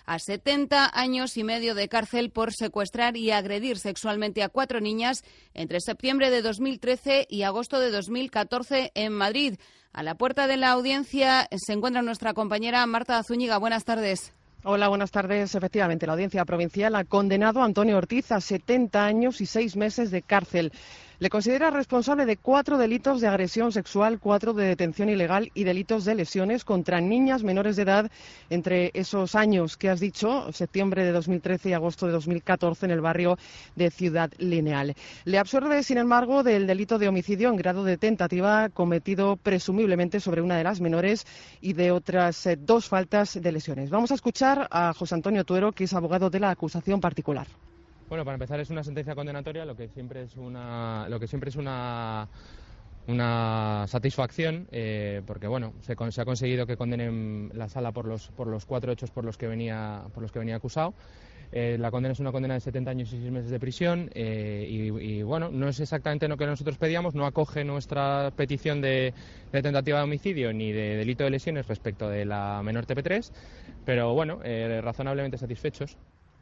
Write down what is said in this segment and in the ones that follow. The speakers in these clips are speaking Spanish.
a 70 años y medio de cárcel por secuestrar y agredir sexualmente a 4 niñas entre septiembre de 2013 y agosto de 2014 en Madrid. A la puerta de la audiencia se encuentra nuestra compañera Marta Zúñiga. Buenas tardes. Hola, buenas tardes. Efectivamente, la Audiencia Provincial ha condenado a Antonio Ortiz a 70 años y 6 meses de cárcel. Le considera responsable de 4 delitos de agresión sexual, 4 de detención ilegal y delitos de lesiones contra niñas menores de edad entre esos años que has dicho, septiembre de 2013 y agosto de 2014, en el barrio de Ciudad Lineal. Le absuelve, sin embargo, del delito de homicidio en grado de tentativa cometido presumiblemente sobre una de las menores y de otras 2 faltas de lesiones. Vamos a escuchar a José Antonio Tuero, que es abogado de la acusación particular. Bueno, para empezar, es una sentencia condenatoria, lo que siempre es una satisfacción, porque bueno, se ha conseguido que condenen la sala por los 4 hechos por los que venía acusado. La condena es una condena de 70 años y 6 meses de prisión y bueno, no es exactamente lo que nosotros pedíamos, no acoge nuestra petición de tentativa de homicidio ni de delito de lesiones respecto de la menor TP3, pero bueno, razonablemente satisfechos.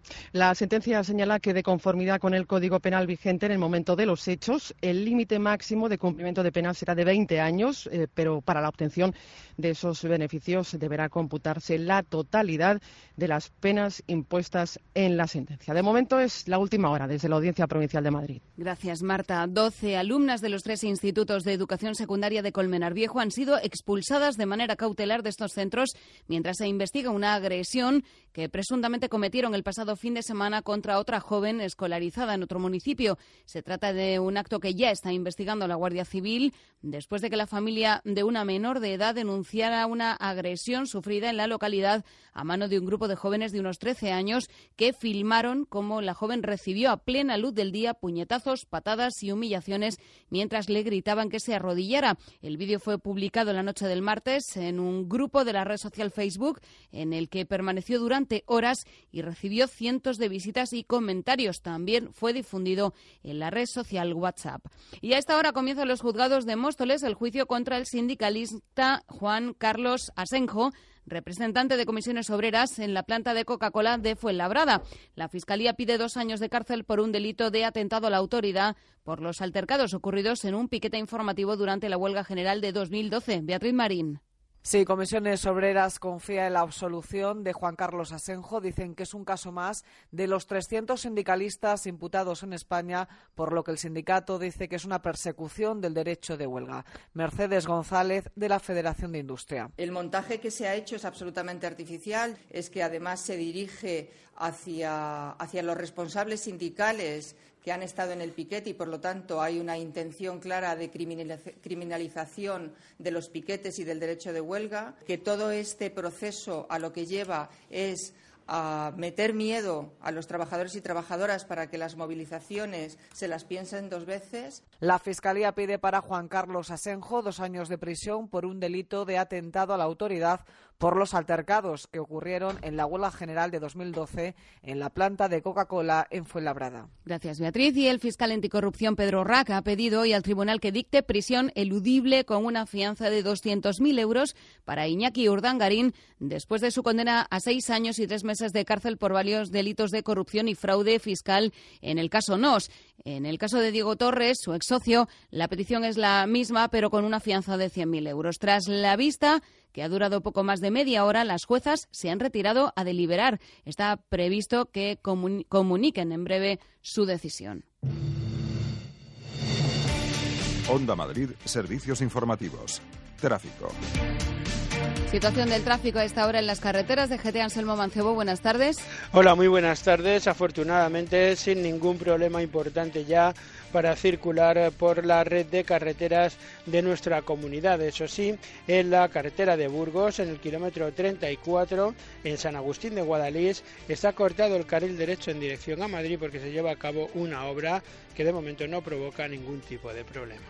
La sentencia señala que, de conformidad con el Código Penal vigente en el momento de los hechos, el límite máximo de cumplimiento de pena será de 20 años, pero para la obtención de esos beneficios deberá computarse la totalidad de las penas impuestas en la sentencia. De momento es la última hora desde la Audiencia Provincial de Madrid. Gracias, Marta. 12 alumnas de los 3 institutos de educación secundaria de Colmenar Viejo han sido expulsadas de manera cautelar de estos centros mientras se investiga una agresión que presuntamente cometieron el pasado fin de semana contra otra joven escolarizada en otro municipio. Se trata de un acto que ya está investigando la Guardia Civil después de que la familia de una menor de edad denunciara una agresión sufrida en la localidad a mano de un grupo de jóvenes de unos 13 años que filmaron cómo la joven recibió a plena luz del día puñetazos, patadas y humillaciones mientras le gritaban que se arrodillara. El vídeo fue publicado la noche del martes en un grupo de la red social Facebook en el que permaneció durante horas y recibió cientos de visitas y comentarios. También fue difundido en la red social WhatsApp. Y a esta hora comienzan los juzgados de Móstoles el juicio contra el sindicalista Juan Carlos Asenjo, representante de comisiones obreras en la planta de Coca-Cola de Fuenlabrada. La Fiscalía pide 2 años de cárcel por un delito de atentado a la autoridad por los altercados ocurridos en un piquete informativo durante la huelga general de 2012. Beatriz Marín. Sí, Comisiones Obreras confía en la absolución de Juan Carlos Asenjo. Dicen que es un caso más de los 300 sindicalistas imputados en España, por lo que el sindicato dice que es una persecución del derecho de huelga. Mercedes González, de la Federación de Industria. El montaje que se ha hecho es absolutamente artificial, es que además se dirige hacia los responsables sindicales que han estado en el piquete y, por lo tanto, hay una intención clara de criminalización de los piquetes y del derecho de huelga, que todo este proceso a lo que lleva es a meter miedo a los trabajadores y trabajadoras para que las movilizaciones se las piensen 2 veces. La Fiscalía pide para Juan Carlos Asenjo 2 años de prisión por un delito de atentado a la autoridad por los altercados que ocurrieron en la huelga general de 2012 en la planta de Coca-Cola en Fuenlabrada. Gracias, Beatriz. Y el fiscal anticorrupción Pedro Raca ha pedido hoy al tribunal que dicte prisión eludible con una fianza de 200.000 euros para Iñaki Urdangarín después de su condena a 6 años y 3 meses de cárcel por varios delitos de corrupción y fraude fiscal en el caso NOS. En el caso de Diego Torres, su ex socio, la petición es la misma, pero con una fianza de 100.000 euros. Tras la vista, que ha durado poco más de media hora, las juezas se han retirado a deliberar. Está previsto que comuniquen en breve su decisión. Onda Madrid, servicios informativos. Tráfico. Situación del tráfico a esta hora en las carreteras de GT. Anselmo Mancebo, buenas tardes. Hola, muy buenas tardes. Afortunadamente, sin ningún problema importante ya para circular por la red de carreteras de nuestra comunidad. Eso sí, en la carretera de Burgos, en el kilómetro 34, en San Agustín de Guadalís, está cortado el carril derecho en dirección a Madrid porque se lleva a cabo una obra que de momento no provoca ningún tipo de problema.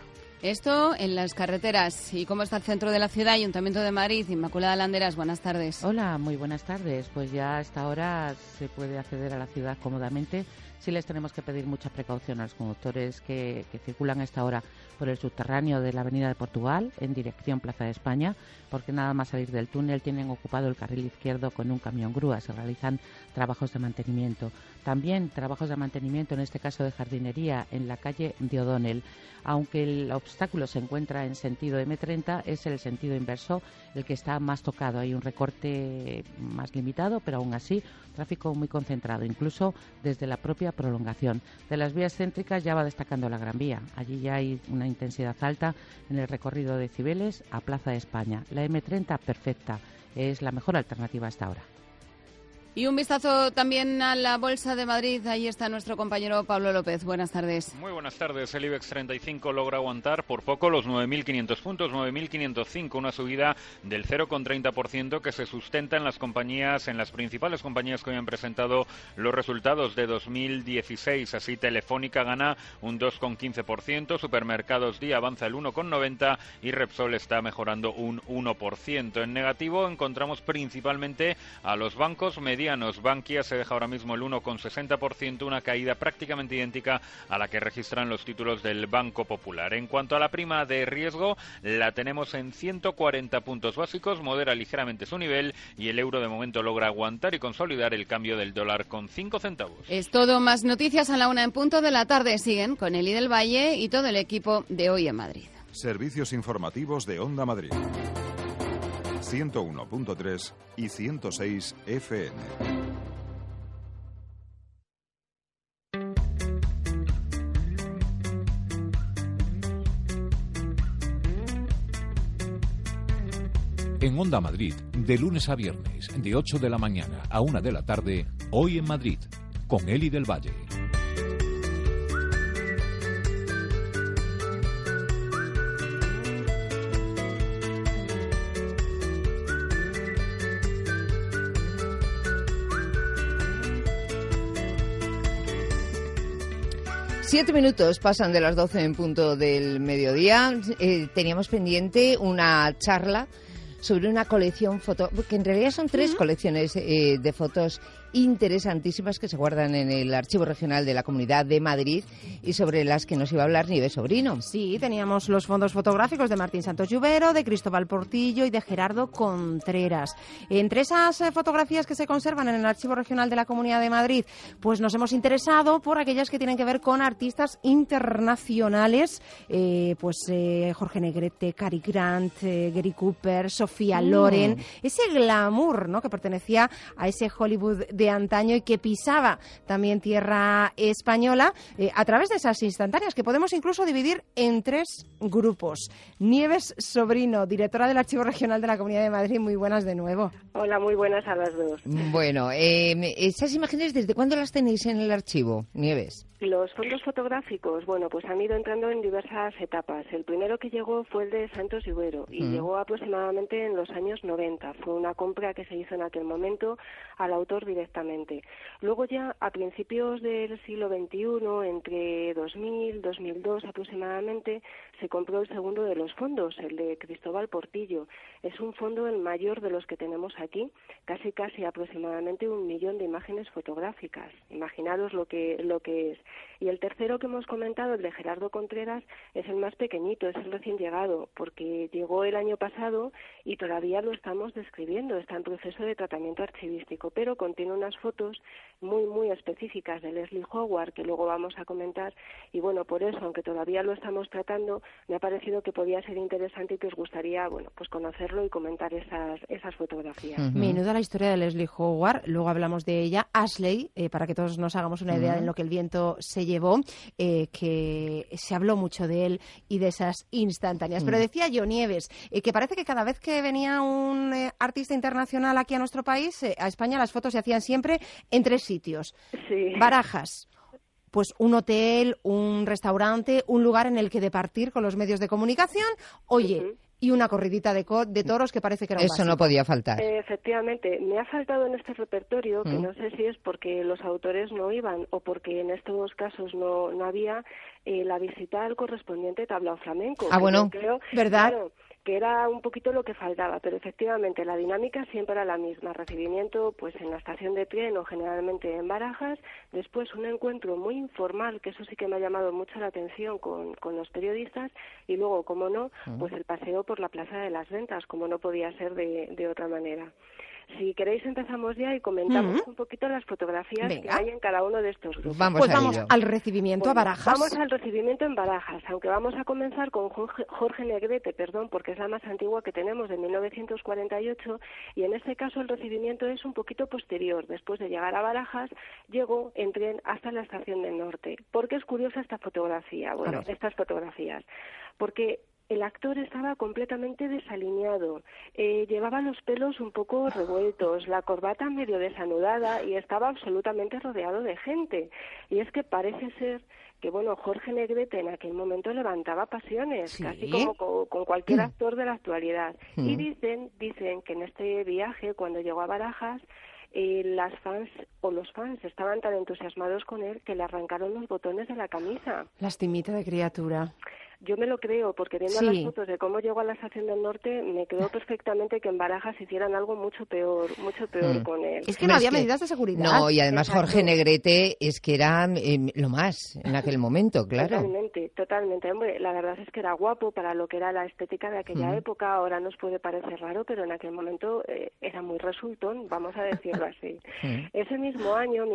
Esto en las carreteras. ¿Y cómo está el centro de la ciudad? Ayuntamiento de Madrid, Inmaculada Landeras, buenas tardes. Hola, muy buenas tardes. Pues ya a esta hora se puede acceder a la ciudad cómodamente. Sí les tenemos que pedir mucha precaución a los conductores que circulan a esta hora por el subterráneo de la Avenida de Portugal en dirección Plaza de España, porque nada más salir del túnel tienen ocupado el carril izquierdo con un camión grúa. Se realizan trabajos de mantenimiento. También trabajos de mantenimiento, en este caso de jardinería, en la calle de O'Donnell. Aunque el obstáculo se encuentra en sentido M30, es el sentido inverso el que está más tocado. Hay un recorte más limitado, pero aún así tráfico muy concentrado, incluso desde la propia prolongación. De las vías céntricas ya va destacando la Gran Vía. Allí ya hay una intensidad alta en el recorrido de Cibeles a Plaza de España. La M30 perfecta, es la mejor alternativa hasta ahora. Y un vistazo también a la Bolsa de Madrid. Ahí está nuestro compañero Pablo López. Buenas tardes. Muy buenas tardes. El IBEX 35 logra aguantar por poco los 9.500 puntos, 9.505, una subida del 0,30% que se sustenta en las compañías, en las principales compañías que hoy han presentado los resultados de 2016. Así, Telefónica gana un 2,15%, Supermercados Día avanza el 1,90% y Repsol está mejorando un 1%. En negativo encontramos principalmente a los bancos medianos. Bankia se deja ahora mismo el 1,60%, una caída prácticamente idéntica a la que registran los títulos del Banco Popular. En cuanto a la prima de riesgo, la tenemos en 140 puntos básicos, modera ligeramente su nivel y el euro de momento logra aguantar y consolidar el cambio del dólar con 5 centavos. Es todo. Más noticias a la 1:00 p.m. Siguen con Eli del Valle y todo el equipo de Hoy en Madrid. Servicios informativos de Onda Madrid. 101.3 y 106 FM. En Onda Madrid, de lunes a viernes, de 8 de la mañana a 1 de la tarde, Hoy en Madrid, con Eli del Valle. Siete minutos pasan de las 12 en punto del mediodía. Teníamos pendiente una charla sobre una colección que en realidad son tres colecciones de fotos interesantísimas que se guardan en el Archivo Regional de la Comunidad de Madrid y sobre las que nos iba a hablar Nieves Sobrino. Sí, teníamos los fondos fotográficos de Martín Santos Lluvero, de Cristóbal Portillo y de Gerardo Contreras. Entre esas fotografías que se conservan en el Archivo Regional de la Comunidad de Madrid, pues nos hemos interesado por aquellas que tienen que ver con artistas internacionales, Jorge Negrete, Cary Grant, Gary Cooper, Sofía Loren, ese glamour, ¿no?, que pertenecía a ese Hollywood de antaño y que pisaba también tierra española a través de esas instantáneas que podemos incluso dividir en tres grupos. Nieves Sobrino, directora del Archivo Regional de la Comunidad de Madrid, muy buenas de nuevo. Hola, muy buenas a las dos. Bueno, esas imágenes, ¿desde cuándo las tenéis en el archivo, Nieves? Los fondos fotográficos, bueno, pues han ido entrando en diversas etapas. El primero que llegó fue el de Santos Lluvero y llegó aproximadamente en los años 90. Fue una compra que se hizo en aquel momento al autor directamente. Luego ya a principios del siglo XXI, entre 2000 y 2002 aproximadamente, se compró el segundo de los fondos, el de Cristóbal Portillo. Es un fondo el mayor de los que tenemos aquí, casi aproximadamente 1 millón de imágenes fotográficas. Imaginaros lo que es. Y el tercero que hemos comentado, el de Gerardo Contreras, es el más pequeñito, es el recién llegado, porque llegó el año pasado y todavía lo estamos describiendo, está en proceso de tratamiento archivístico, pero contiene unas fotos muy específicas de Leslie Howard, que luego vamos a comentar, y bueno, por eso, aunque todavía lo estamos tratando, me ha parecido que podía ser interesante y que os gustaría, bueno, pues conocerlo y comentar esas fotografías. Menuda la historia de Leslie Howard, luego hablamos de ella. Ashley, para que todos nos hagamos una idea de lo que el viento se llevó, que se habló mucho de él y de esas instantáneas. Pero decía yo, Nieves, que parece que cada vez que venía un artista internacional aquí a nuestro país, a España, las fotos se hacían siempre en tres sitios. Sí. Barajas. Pues un hotel, un restaurante, un lugar en el que departir con los medios de comunicación. Oye, y una corridita de toros que parece que era un Eso no básico. podía faltar. Efectivamente, me ha faltado en este repertorio, que no sé si es porque los autores no iban o porque en estos casos no había, la visita al correspondiente tablao flamenco. Bueno, creo, ¿verdad? Claro, que era un poquito lo que faltaba, pero efectivamente la dinámica siempre era la misma, recibimiento pues en la estación de tren o generalmente en Barajas, después un encuentro muy informal, que eso sí que me ha llamado mucho la atención con los periodistas, y luego, como no, pues el paseo por la Plaza de las Ventas, como no podía ser de otra manera. Si queréis empezamos ya y comentamos un poquito las fotografías que hay en cada uno de estos grupos. Vamos al recibimiento a Barajas. Vamos al recibimiento en Barajas, aunque vamos a comenzar con Jorge Negrete, porque es la más antigua que tenemos, de 1948, y en este caso el recibimiento es un poquito posterior. Después de llegar a Barajas, llegó en tren hasta la estación del Norte. ¿Por qué es curiosa esta fotografía? Bueno, estas fotografías. Porque el actor estaba completamente desalineado, llevaba los pelos un poco revueltos, la corbata medio desanudada y estaba absolutamente rodeado de gente. Y es que parece ser que, bueno, Jorge Negrete en aquel momento levantaba pasiones, casi como con cualquier actor de la actualidad. Y dicen que en este viaje, cuando llegó a Barajas, las fans o los fans estaban tan entusiasmados con él que le arrancaron los botones de la camisa. Lastimita de criatura. Yo me lo creo, porque viendo las fotos de cómo llegó a la estación del Norte, me creo perfectamente que en Barajas hicieran algo mucho peor con él. Es que no había medidas de seguridad. No, y además Jorge Negrete es que era lo más en aquel momento, claro. Totalmente. Hombre, la verdad es que era guapo para lo que era la estética de aquella época. Ahora nos puede parecer raro, pero en aquel momento era muy resultón, vamos a decirlo así. Ese mismo año,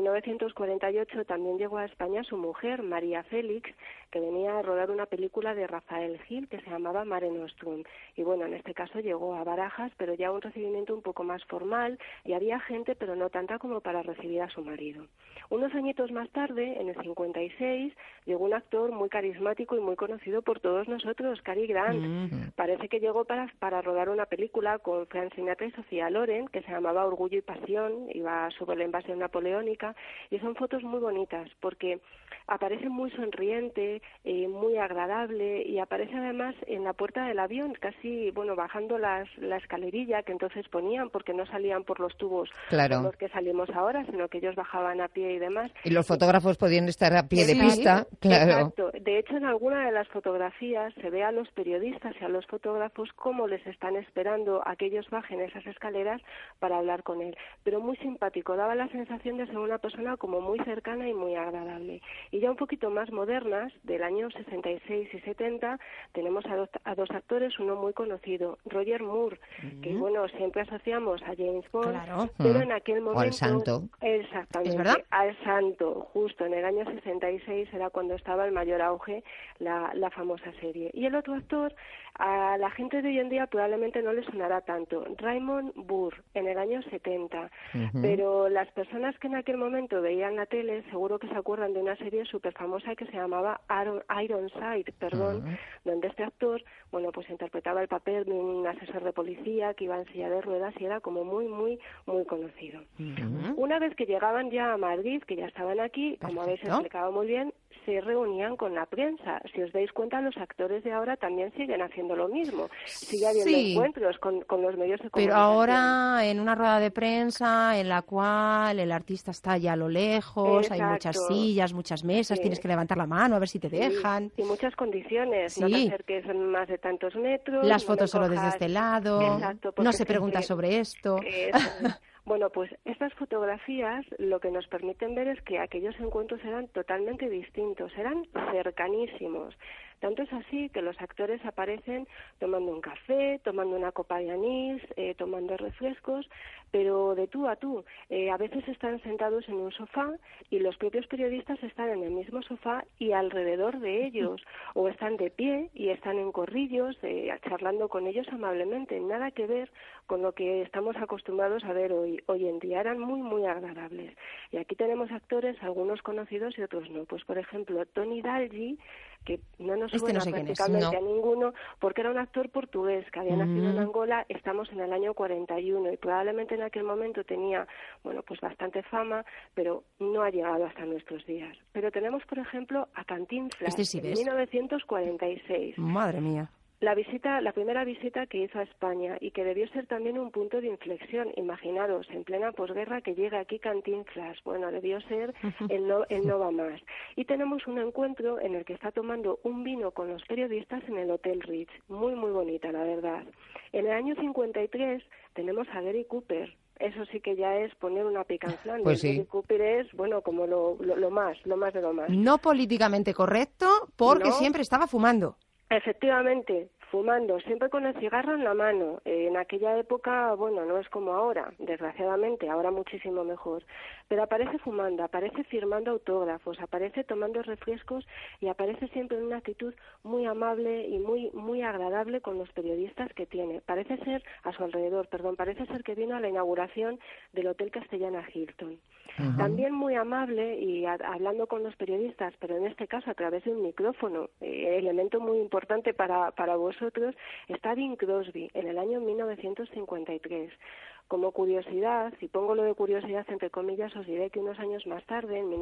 1948, también llegó a España su mujer, María Félix, que venía a rodar una película de Rafael Gil que se llamaba Mare Nostrum. Y bueno, en este caso llegó a Barajas, pero ya un recibimiento un poco más formal, y había gente, pero no tanta como para recibir a su marido. Unos añitos más tarde, en el 56, llegó un actor muy carismático y muy conocido por todos nosotros, Cary Grant. Parece que llegó para rodar una película con Frank Sinatra y Sofía Loren, que se llamaba Orgullo y Pasión, iba sobre la invasión napoleónica, y son fotos muy bonitas, porque aparece muy sonriente, muy agradable, y aparece además en la puerta del avión, casi, bueno, bajando la escalerilla que entonces ponían, porque no salían por los tubos por los que salimos ahora, sino que ellos bajaban a pie y demás. Y los fotógrafos podían estar a pie de pista, claro. Exacto. De hecho, en alguna de las fotografías se ve a los periodistas y a los fotógrafos cómo les están esperando a que ellos bajen esas escaleras para hablar con él. Pero muy simpático, daba la sensación de ser una persona como muy cercana y muy agradable. Y ya un poquito más modernas, del año 66 y 70, tenemos a dos actores, uno muy conocido, Roger Moore, que bueno, siempre asociamos a James Bond, pero en aquel momento... O al Santo. Exactamente, ¿Es verdad? al Santo, justo en el año 66 era cuando estaba el mayor auge la famosa serie. Y el otro actor, a la gente de hoy en día probablemente no le sonará tanto, Raymond Burr, en el año 70, pero las personas que en aquel momento veían la tele seguro que se acuerdan de una serie súper famosa que se llamaba Ironside, donde este actor, bueno, pues interpretaba el papel de un asesor de policía que iba en silla de ruedas y era como muy, muy, muy conocido. Una vez que llegaban ya a Madrid, que ya estaban aquí, como habéis explicado muy bien, se reunían con la prensa. Si os dais cuenta, los actores de ahora también siguen haciendo lo mismo. Sigue habiendo encuentros con los medios de comunicación. Pero ahora en una rueda de prensa en la cual el artista está ya a lo lejos, hay muchas sillas, muchas mesas, tienes que levantar la mano a ver si te dejan. Y muchas condiciones, no te acerques más de tantos metros. Las fotos solo desde este lado, no se pregunta sobre esto. Bueno, pues estas fotografías lo que nos permiten ver es que aquellos encuentros eran totalmente distintos, eran cercanísimos. Tanto es así que los actores aparecen tomando un café, tomando una copa de anís, tomando refrescos, pero de tú a tú. A veces están sentados en un sofá y los propios periodistas están en el mismo sofá y alrededor de ellos, o están de pie y están en corrillos, charlando con ellos amablemente. Nada que ver con lo que estamos acostumbrados a ver hoy en día. Eran muy, muy agradables. Y aquí tenemos actores, algunos conocidos y otros no. Pues, por ejemplo, Tony Dalgi, que no nos suena prácticamente a ninguno, porque era un actor portugués que había nacido en Angola. Estamos en el año 41 y probablemente en aquel momento tenía, bueno, pues bastante fama, pero no ha llegado hasta nuestros días. Pero tenemos, por ejemplo, a Cantinflas, en 1946. Madre mía. La primera visita que hizo a España y que debió ser también un punto de inflexión. Imaginaros, en plena posguerra que llega aquí Cantinflas. Bueno, debió ser el no va más. Y tenemos un encuentro en el que está tomando un vino con los periodistas en el Hotel Ritz. Muy, muy bonita, la verdad. En el año 53 tenemos a Gary Cooper. Eso sí que ya es poner una pica en Flandes. Pues sí. Gary Cooper es, bueno, como lo más de lo más. No políticamente correcto, porque No. siempre estaba fumando. Efectivamente, fumando, siempre con el cigarro en la mano. En aquella época, bueno, no es como ahora, desgraciadamente, ahora muchísimo mejor. Pero aparece fumando, aparece firmando autógrafos, aparece tomando refrescos y aparece siempre en una actitud muy amable y muy agradable con los periodistas que tiene. Parece ser, a su alrededor, parece ser que vino a la inauguración del Hotel Castellana Hilton. Uh-huh. También muy amable y hablando con los periodistas, pero en este caso a través de un micrófono, elemento muy importante para vosotros, está Bing Crosby en el año 1953. Como curiosidad, y pongo lo de curiosidad entre comillas, os diré que unos años más tarde, en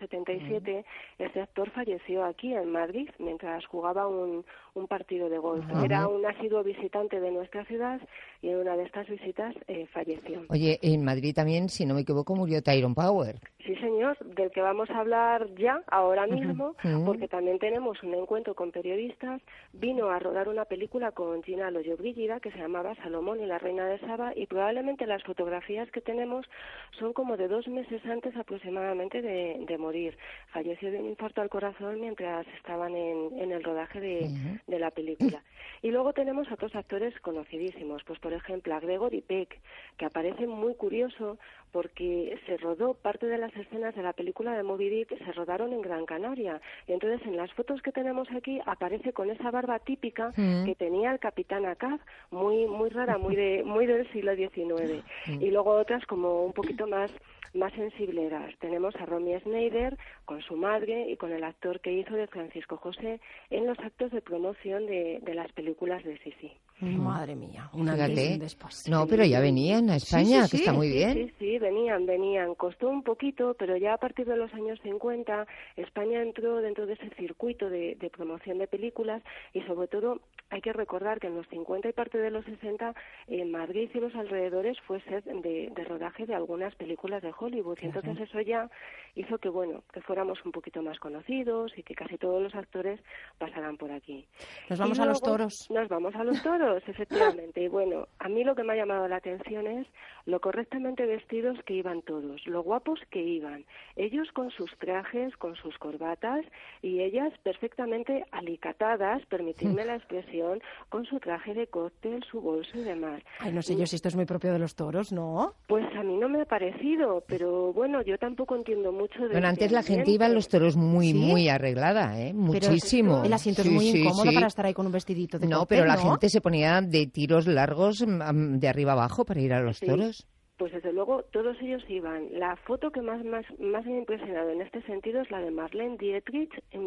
1977, este actor falleció aquí en Madrid mientras jugaba un partido de golf. Era un asiduo visitante de nuestra ciudad y en una de estas visitas falleció. Oye, en Madrid también, si no me equivoco, murió Tyrone Power. Sí, señor, del que vamos a hablar ya, ahora mismo, porque también tenemos un encuentro con periodistas. Vino a rodar una película con Gina Lollobrigida que se llamaba Salomón y la reina de Saba, y probablemente las fotografías que tenemos son como de 2 meses antes aproximadamente de morir. Falleció de un infarto al corazón mientras estaban en el rodaje de la película. Y luego tenemos a otros actores conocidísimos, pues por ejemplo a Gregory Peck, que aparece muy curioso porque se rodó parte de las escenas de la película de Moby Dick, se rodaron en Gran Canaria. Y entonces en las fotos que tenemos aquí aparece con esa barba típica que tenía el capitán Ahab, muy rara, muy del siglo XIX. Y luego otras como un poquito más sensibleras. Tenemos a Romy Schneider con su madre y con el actor que hizo de Francisco José en los actos de promoción de las películas de Sisi. Madre mía, una vez después. No, pero ya venían a España, que está muy bien. Sí, venían. Costó un poquito, pero ya a partir de los años 50 España entró dentro de ese circuito de promoción de películas y sobre todo hay que recordar que en los 50 y parte de los 60 en Madrid y los alrededores fue set de rodaje de algunas películas de Hollywood. Y entonces eso ya hizo que fuéramos un poquito más conocidos y que casi todos los actores pasaran por aquí. Nos vamos a los toros. Nos vamos a los toros, efectivamente. Y bueno, a mí lo que me ha llamado la atención es lo correctamente vestidos que iban todos, lo guapos que iban. Ellos con sus trajes, con sus corbatas y ellas perfectamente alicatadas, permitidme la expresión, con su traje de cóctel, su bolso y demás. Ay, no sé yo si esto es muy propio de los toros, ¿no? Pues a mí no me ha parecido, pero bueno, yo tampoco entiendo mucho de... Bueno, antes la gente iba en los toros muy arreglada, muchísimo. Pero el asiento es muy incómodo para estar ahí con un vestidito de cóctel, No, pero la gente se ponía de tiros largos de arriba abajo para ir a los toros. Pues desde luego todos ellos iban. La foto que más me ha impresionado en este sentido es la de Marlene Dietrich en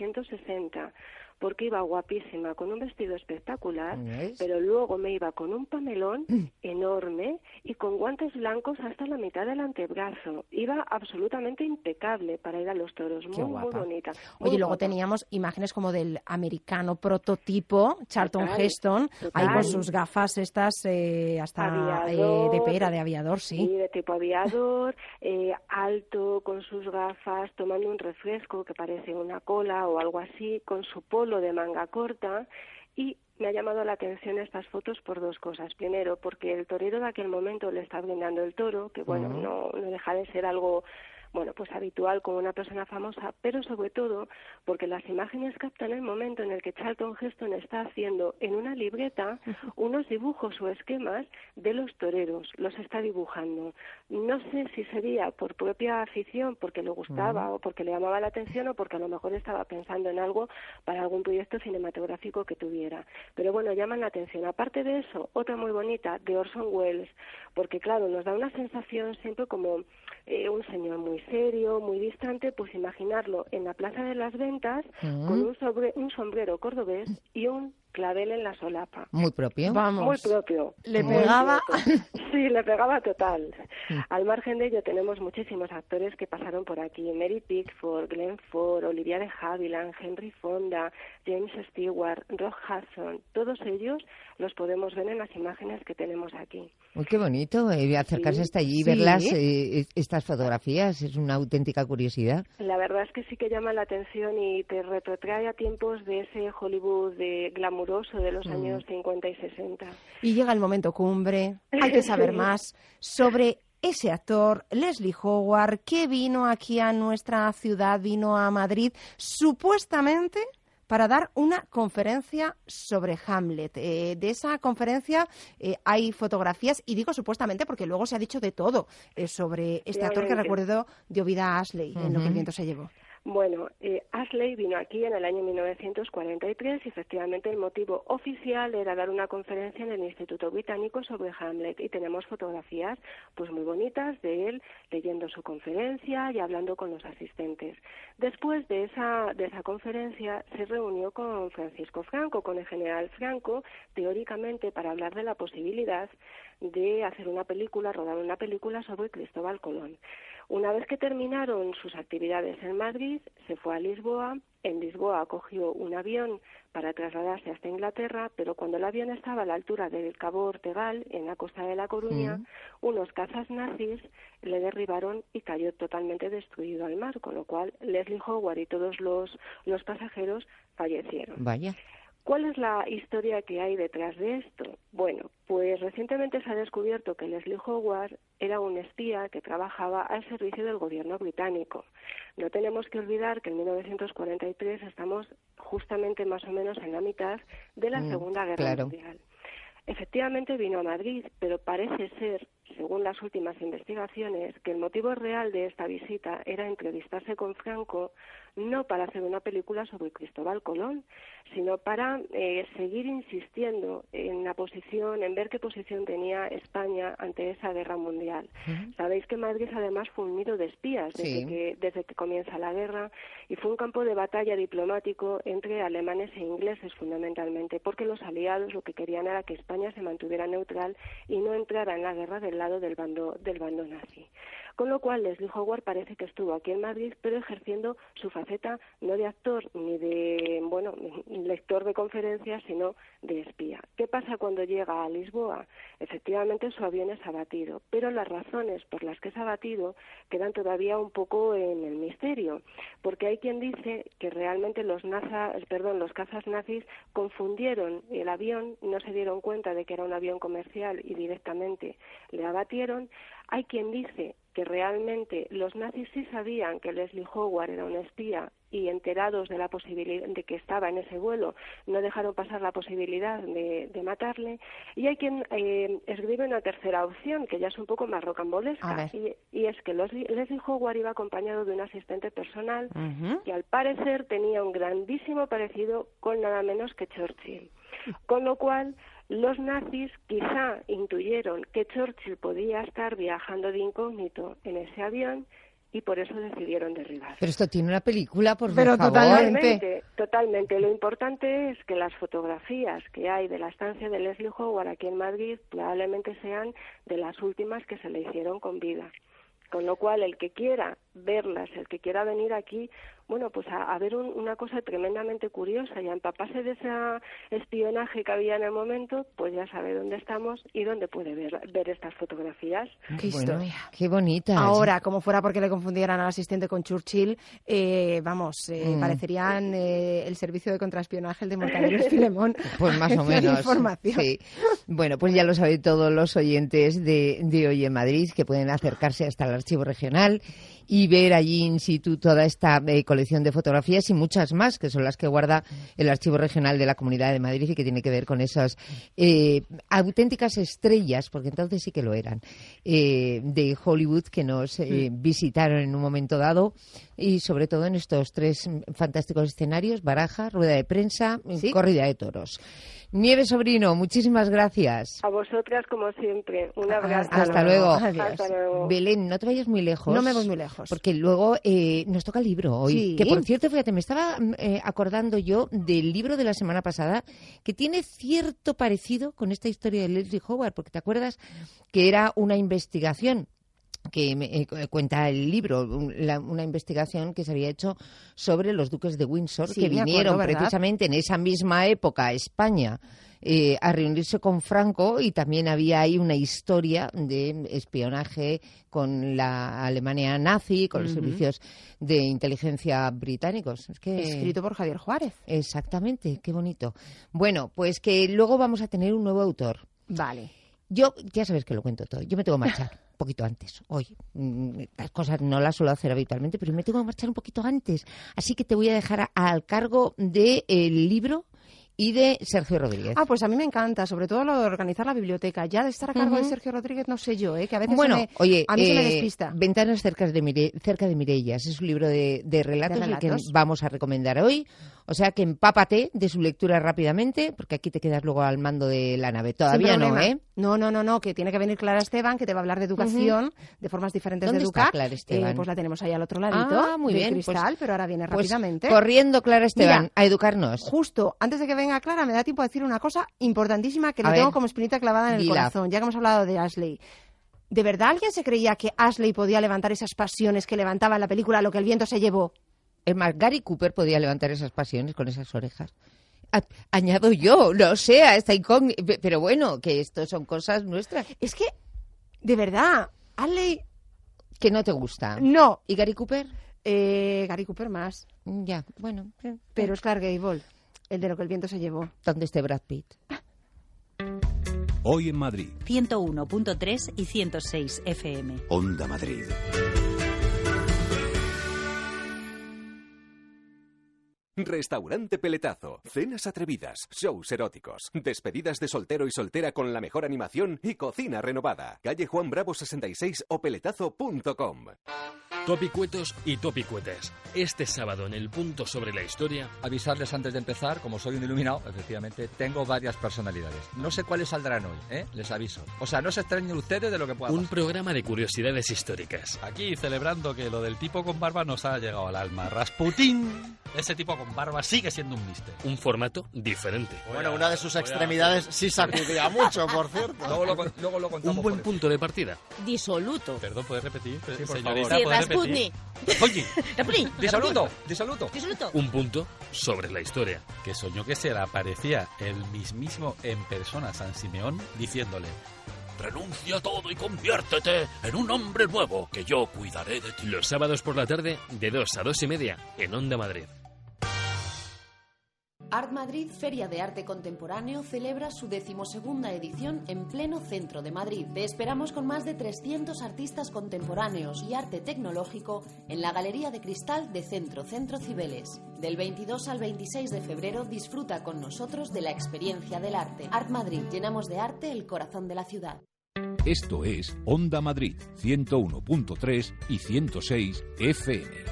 1960, porque iba guapísima, con un vestido espectacular, pero luego me iba con un pamelón enorme y con guantes blancos hasta la mitad del antebrazo. Iba absolutamente impecable para ir a los toros, muy bonita. Oye, luego teníamos imágenes como del americano prototipo, Charlton Heston, ahí con sus gafas estas hasta de pera, de aviador, Sí, de tipo aviador, alto, con sus gafas, tomando un refresco que parece una cola o algo así, con su polo de manga corta. Y me ha llamado la atención estas fotos por 2 cosas. Primero, porque el torero de aquel momento le está brindando el toro, que bueno, no deja de ser algo pues habitual como una persona famosa, pero sobre todo porque las imágenes captan el momento en el que Charlton Heston está haciendo en una libreta unos dibujos o esquemas de los toreros, los está dibujando. No sé si sería por propia afición, porque le gustaba o porque le llamaba la atención o porque a lo mejor estaba pensando en algo para algún proyecto cinematográfico que tuviera. Pero bueno, llaman la atención. Aparte de eso, otra muy bonita de Orson Welles, porque claro, nos da una sensación siempre como un señor muy serio, muy distante, pues imaginarlo en la Plaza de las Ventas con un sombrero cordobés y un clavel en la solapa. Muy propio. Vamos. Muy propio. Le muy pegaba. propio. Sí, le pegaba total. Al margen de ello, tenemos muchísimos actores que pasaron por aquí. Mary Pickford, Glenn Ford, Olivia de Havilland, Henry Fonda, James Stewart, Rock Hudson. Todos ellos los podemos ver en las imágenes que tenemos aquí. Uy, qué bonito acercarse hasta allí y Sí. verlas, estas fotografías. Es una auténtica curiosidad. La verdad es que sí que llama la atención y te retrotrae a tiempos de ese Hollywood glamuroso de los años 50 y 60. Y llega el momento cumbre. Hay que saber Sí. más sobre ese actor, Leslie Howard, que vino aquí a nuestra ciudad, vino a Madrid, supuestamente para dar una conferencia sobre Hamlet. De esa conferencia hay fotografías, y digo supuestamente porque luego se ha dicho de todo sobre este actor que, recuerdo, dio vida a Ashley en Lo que el viento se llevó. Bueno, Ashley vino aquí en el año 1943 y efectivamente el motivo oficial era dar una conferencia en el Instituto Británico sobre Hamlet, y tenemos fotografías pues muy bonitas de él leyendo su conferencia y hablando con los asistentes. Después de esa conferencia se reunió con Francisco Franco, con el general Franco, teóricamente para hablar de la posibilidad de hacer una película, rodar una película sobre Cristóbal Colón. Una vez que terminaron sus actividades en Madrid, se fue a Lisboa. En Lisboa cogió un avión para trasladarse hasta Inglaterra, pero cuando el avión estaba a la altura del Cabo Ortegal, en la costa de La Coruña, unos cazas nazis le derribaron y cayó totalmente destruido al mar, con lo cual Leslie Howard y todos los pasajeros fallecieron. Vaya. ¿Cuál es la historia que hay detrás de esto? Bueno, pues recientemente se ha descubierto que Leslie Howard era un espía que trabajaba al servicio del gobierno británico. No tenemos que olvidar que en 1943 estamos justamente más o menos en la mitad de la Segunda Guerra Mundial. Efectivamente vino a Madrid, pero parece ser, según las últimas investigaciones, que el motivo real de esta visita era entrevistarse con Franco, no para hacer una película sobre Cristóbal Colón, sino para seguir insistiendo en la posición, en ver qué posición tenía España ante esa guerra mundial. Sabéis que Madrid además fue un nido de espías desde que comienza la guerra, y fue un campo de batalla diplomático entre alemanes e ingleses fundamentalmente, porque los aliados lo que querían era que España se mantuviera neutral y no entrara en la guerra del lado del bando nazi. Con lo cual Leslie Howard parece que estuvo aquí en Madrid, pero ejerciendo su faceta no de actor ni de, lector de conferencias, sino de espía. ¿Qué pasa cuando llega a Lisboa? Efectivamente su avión es abatido, pero las razones por las que es abatido quedan todavía un poco en el misterio, porque hay quien dice que realmente los cazas nazis confundieron el avión, no se dieron cuenta de que era un avión comercial y directamente le abatieron. Hay quien dice que realmente los nazis sí sabían que Leslie Howard era un espía y, enterados de la posibilidad de que estaba en ese vuelo, no dejaron pasar la posibilidad de matarle. Y hay quien escribe una tercera opción, que ya es un poco más rocambolesca, y es que Leslie Howard iba acompañado de un asistente personal que al parecer tenía un grandísimo parecido con nada menos que Churchill. Con lo cual, los nazis quizá intuyeron que Churchill podía estar viajando de incógnito en ese avión y por eso decidieron derribar. Pero esto tiene una película, por favor. Totalmente. Lo importante es que las fotografías que hay de la estancia de Leslie Howard aquí en Madrid probablemente sean de las últimas que se le hicieron con vida. Con lo cual, el que quiera verlas, el que quiera venir aquí, pues a ver una cosa tremendamente curiosa y a empaparse de ese espionaje que había en el momento, pues ya sabe dónde estamos y dónde puede ver estas fotografías. ¡Qué historia! ¡Qué bonita! Ahora, como fuera porque le confundieran al asistente con Churchill, parecerían el servicio de contraespionaje, el de Mortadelo y Filemón. Pues más o menos. Sí. Bueno, pues ya lo saben todos los oyentes de Hoy en Madrid, que pueden acercarse hasta el archivo regional y ver allí in situ toda esta colección de fotografías y muchas más, que son las que guarda el Archivo Regional de la Comunidad de Madrid y que tiene que ver con esas auténticas estrellas, porque entonces sí que lo eran, de Hollywood que nos visitaron en un momento dado, y sobre todo en estos tres fantásticos escenarios: Baraja, rueda de prensa, corrida de toros. Nieves Sobrino, muchísimas gracias. A vosotras, como siempre. Un abrazo. Hasta luego. Hasta luego. Belén, no te vayas muy lejos. No me voy muy lejos. Porque luego nos toca el libro hoy. Sí. Que, por cierto, fíjate, me estaba acordando yo del libro de la semana pasada, que tiene cierto parecido con esta historia de Leslie Howard, porque te acuerdas que era una investigación que cuenta el libro, una investigación que se había hecho sobre los duques de Windsor, sí, que vinieron precisamente en esa misma época a España a reunirse con Franco, y también había ahí una historia de espionaje con la Alemania nazi, con los servicios de inteligencia británicos. Es que... Escrito por Javier Juárez. Exactamente, qué bonito. Bueno, pues que luego vamos a tener un nuevo autor. Vale. Yo, ya sabes que lo cuento todo, yo me tengo que marchar un poquito antes. Hoy, las cosas no las suelo hacer habitualmente, pero me tengo que marchar un poquito antes. Así que te voy a dejar al cargo del libro y de Sergio Rodríguez. Ah, pues a mí me encanta, sobre todo lo de organizar la biblioteca. Ya de estar a cargo de Sergio Rodríguez, no sé yo, que a veces a mí se me despista. Ventanas cerca de Mireillas es un libro de relatos, el que vamos a recomendar hoy. O sea que empápate de su lectura rápidamente, porque aquí te quedas luego al mando de la nave. Todavía no, ¿eh? No, que tiene que venir Clara Esteban, que te va a hablar de educación, de formas diferentes de educar. ¿Dónde está Clara Esteban? Pues la tenemos ahí al otro ladito, muy bien, cristal, pues, pero ahora viene rápidamente. Corriendo Clara Esteban, a educarnos. Justo, antes de que venga Clara, me da tiempo a decir una cosa importantísima que lo tengo como espinita clavada en el corazón, ya que hemos hablado de Ashley. ¿De verdad alguien se creía que Ashley podía levantar esas pasiones que levantaba en la película Lo que el viento se llevó? Es más, Gary Cooper podía levantar esas pasiones con esas orejas. Añado yo, no sé, a esta incógnita, pero bueno, que esto son cosas nuestras. Es que, de verdad, Ashley... ¿Que no te gusta? No. ¿Y Gary Cooper? Gary Cooper más. Ya, bueno. Pero es Clark Gable, el de Lo que el viento se llevó. ¿Dónde esté Brad Pitt? Hoy en Madrid. 101.3 y 106 FM. Onda Madrid. Restaurante Peletazo, cenas atrevidas, shows eróticos, despedidas de soltero y soltera con la mejor animación y cocina renovada. Calle Juan Bravo 66 o peletazo.com. Topicuetos y topicuetes. Este sábado en el Punto sobre la Historia... Avisarles antes de empezar, como soy un iluminado, efectivamente, tengo varias personalidades. No sé cuáles saldrán hoy, les aviso. O sea, no se extrañen ustedes de lo que pueda pasar. Un programa de curiosidades históricas. Aquí celebrando que lo del tipo con barba nos ha llegado al alma. Rasputín, ese tipo con barba sigue siendo un mister. Un formato diferente. Bueno, una de sus extremidades sí sacudía mucho, por cierto. Luego lo contamos. Un buen punto de partida. Disoluto. Perdón, ¿puedes repetir? Sí, por señorita, favor. ¿puedes repetir? Oye, Disoluto. Un punto sobre la historia. Que soñó que se le aparecía el mismísimo en persona San Simeón diciéndole: renuncia a todo y conviértete en un hombre nuevo, que yo cuidaré de ti. Los sábados por la tarde, de 2 a 2:30, en Onda Madrid. Art Madrid, Feria de Arte Contemporáneo, celebra su 12ª edición en pleno centro de Madrid. Te esperamos con más de 300 artistas contemporáneos y arte tecnológico en la Galería de Cristal de Centro Cibeles. Del 22 al 26 de febrero disfruta con nosotros de la experiencia del arte. Art Madrid, llenamos de arte el corazón de la ciudad. Esto es Onda Madrid, 101.3 y 106 FM.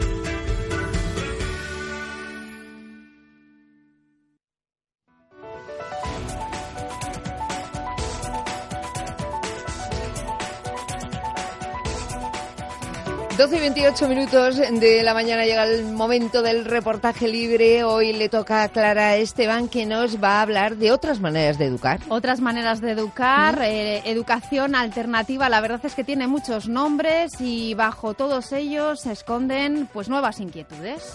12 y 28 minutos de la mañana llega el momento del reportaje libre. Hoy le toca a Clara Esteban, que nos va a hablar de otras maneras de educar. Otras maneras de educar, educación alternativa. La verdad es que tiene muchos nombres y bajo todos ellos se esconden pues nuevas inquietudes.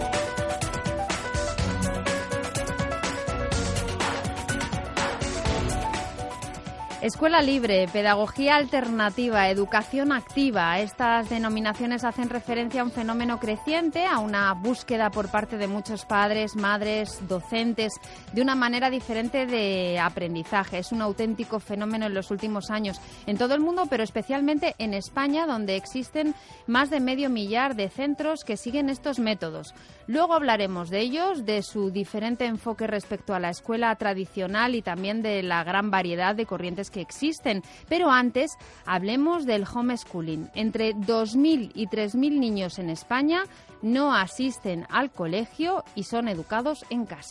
Escuela libre, pedagogía alternativa, educación activa. Estas denominaciones hacen referencia a un fenómeno creciente, a una búsqueda por parte de muchos padres, madres, docentes, de una manera diferente de aprendizaje. Es un auténtico fenómeno en los últimos años en todo el mundo, pero especialmente en España, donde existen más de 500,000 de centros que siguen estos métodos. Luego hablaremos de ellos, de su diferente enfoque respecto a la escuela tradicional y también de la gran variedad de corrientes que existen. Pero antes, hablemos del homeschooling. Entre 2.000 y 3.000 niños en España no asisten al colegio y son educados en casa.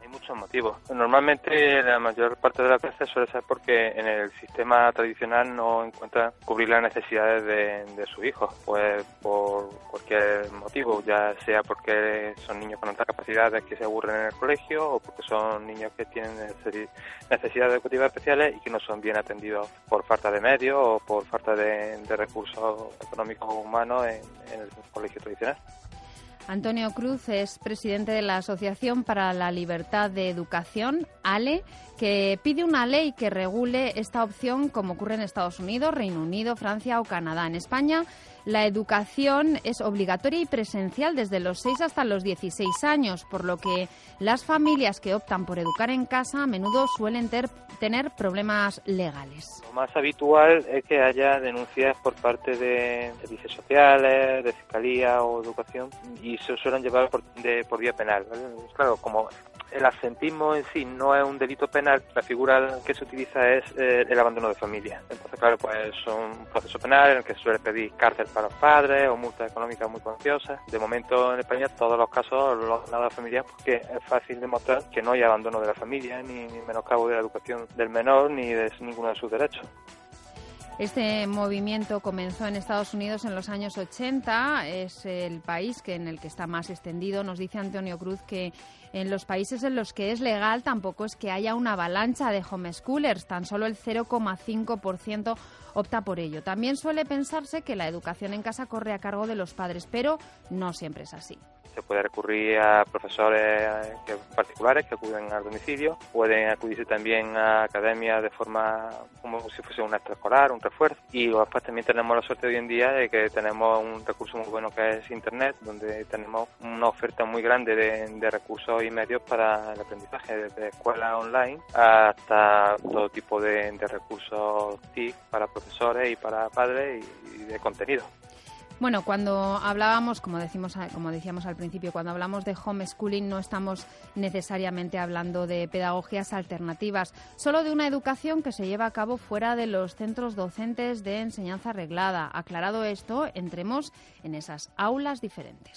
muchos motivos. Normalmente la mayor parte de las veces suele ser porque en el sistema tradicional no encuentran cubrir las necesidades de sus hijos, pues por cualquier motivo, ya sea porque son niños con altas capacidades que se aburren en el colegio o porque son niños que tienen necesidades educativas especiales y que no son bien atendidos por falta de medios o por falta de recursos económicos o humanos en el colegio tradicional. Antonio Cruz es presidente de la Asociación para la Libertad de Educación, ALE, que pide una ley que regule esta opción como ocurre en Estados Unidos, Reino Unido, Francia o Canadá. En España, la educación es obligatoria y presencial desde los 6 hasta los 16 años, por lo que las familias que optan por educar en casa a menudo suelen tener problemas legales. Lo más habitual es que haya denuncias por parte de servicios sociales, de fiscalía o educación y se suelen llevar por vía penal, ¿vale? Claro, como el absentismo en sí no es un delito penal, la figura que se utiliza es el abandono de familia. Entonces, claro, pues es un proceso penal en el que se suele pedir cárcel para los padres o multas económicas muy cuantiosas. De momento en España todos los casos los abandonados de familia porque es fácil demostrar que no hay abandono de la familia, ni menoscabo de la educación del menor, ni de ninguno de sus derechos. Este movimiento comenzó en Estados Unidos en los años 80, es el país en el que está más extendido. Nos dice Antonio Cruz que en los países en los que es legal tampoco es que haya una avalancha de homeschoolers, tan solo el 0,5% opta por ello. También suele pensarse que la educación en casa corre a cargo de los padres, pero no siempre es así. Se puede recurrir a profesores particulares que acuden al domicilio, pueden acudirse también a academias de forma como si fuese un extraescolar, un refuerzo, y después también tenemos la suerte hoy en día de que tenemos un recurso muy bueno que es Internet, donde tenemos una oferta muy grande de recursos y medios para el aprendizaje, desde escuelas online hasta todo tipo de recursos TIC para profesores y para padres y de contenido. Bueno, cuando hablábamos, como decíamos al principio, cuando hablamos de homeschooling no estamos necesariamente hablando de pedagogías alternativas, solo de una educación que se lleva a cabo fuera de los centros docentes de enseñanza reglada. Aclarado esto, entremos en esas aulas diferentes.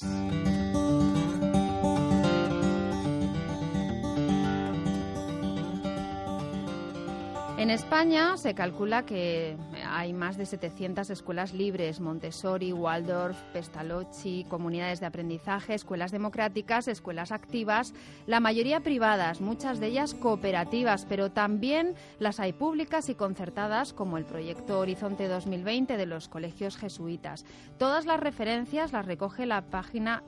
En España se calcula que hay más de 700 escuelas libres, Montessori, Waldorf, Pestalozzi, comunidades de aprendizaje, escuelas democráticas, escuelas activas, la mayoría privadas, muchas de ellas cooperativas, pero también las hay públicas y concertadas, como el proyecto Horizonte 2020 de los colegios jesuitas. Todas las referencias las recoge la página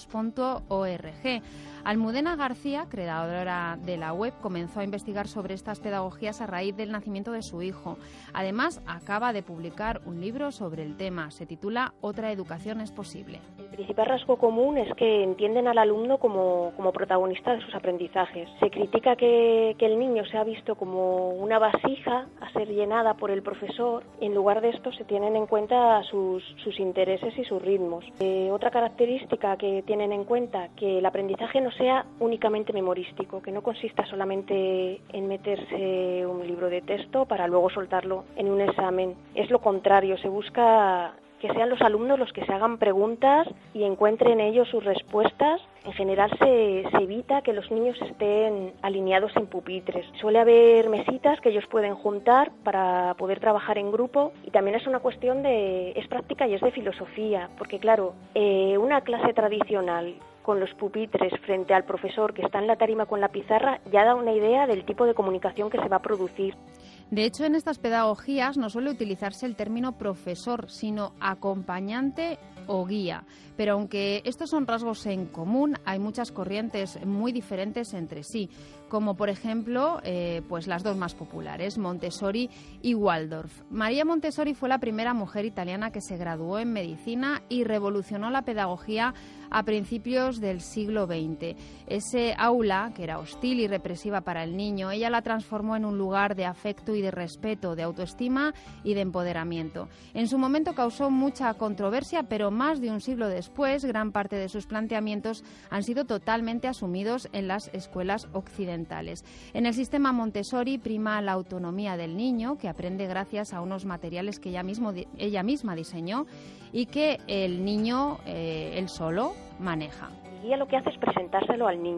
ludus.org. Almudena García, creadora de la web, comenzó a investigar sobre estas pedagogías a raíz del nacimiento de su hijo. Además, acaba de publicar un libro sobre el tema. Se titula Otra educación es posible. El principal rasgo común es que entienden al alumno como protagonista de sus aprendizajes. Se critica que el niño se ha visto como una vasija a ser llenada por el profesor. En lugar de esto se tienen en cuenta sus intereses y sus ritmos. Otra característica que tienen en cuenta, que el aprendizaje no sea únicamente memorístico, que no consista solamente en meterse un libro de texto para luego soltarlo en un examen. Es lo contrario, se busca que sean los alumnos los que se hagan preguntas y encuentren ellos sus respuestas. En general se evita que los niños estén alineados en pupitres. Suele haber mesitas que ellos pueden juntar para poder trabajar en grupo, y también es una cuestión es práctica y es de filosofía, porque claro, una clase tradicional con los pupitres frente al profesor que está en la tarima con la pizarra ya da una idea del tipo de comunicación que se va a producir. De hecho, en estas pedagogías no suele utilizarse el término profesor, sino acompañante o guía. Pero aunque estos son rasgos en común, hay muchas corrientes muy diferentes entre sí, como por ejemplo pues las dos más populares, Montessori y Waldorf. María Montessori fue la primera mujer italiana que se graduó en medicina y revolucionó la pedagogía a principios del siglo XX. Ese aula, que era hostil y represiva para el niño, ella la transformó en un lugar de afecto y de respeto, de autoestima y de empoderamiento. En su momento causó mucha controversia, pero más de un siglo después, gran parte de sus planteamientos han sido totalmente asumidos en las escuelas occidentales. En el sistema Montessori prima la autonomía del niño, que aprende gracias a unos materiales que ella misma diseñó y que el niño él solo maneja. El guía lo que hace es presentárselo al niño.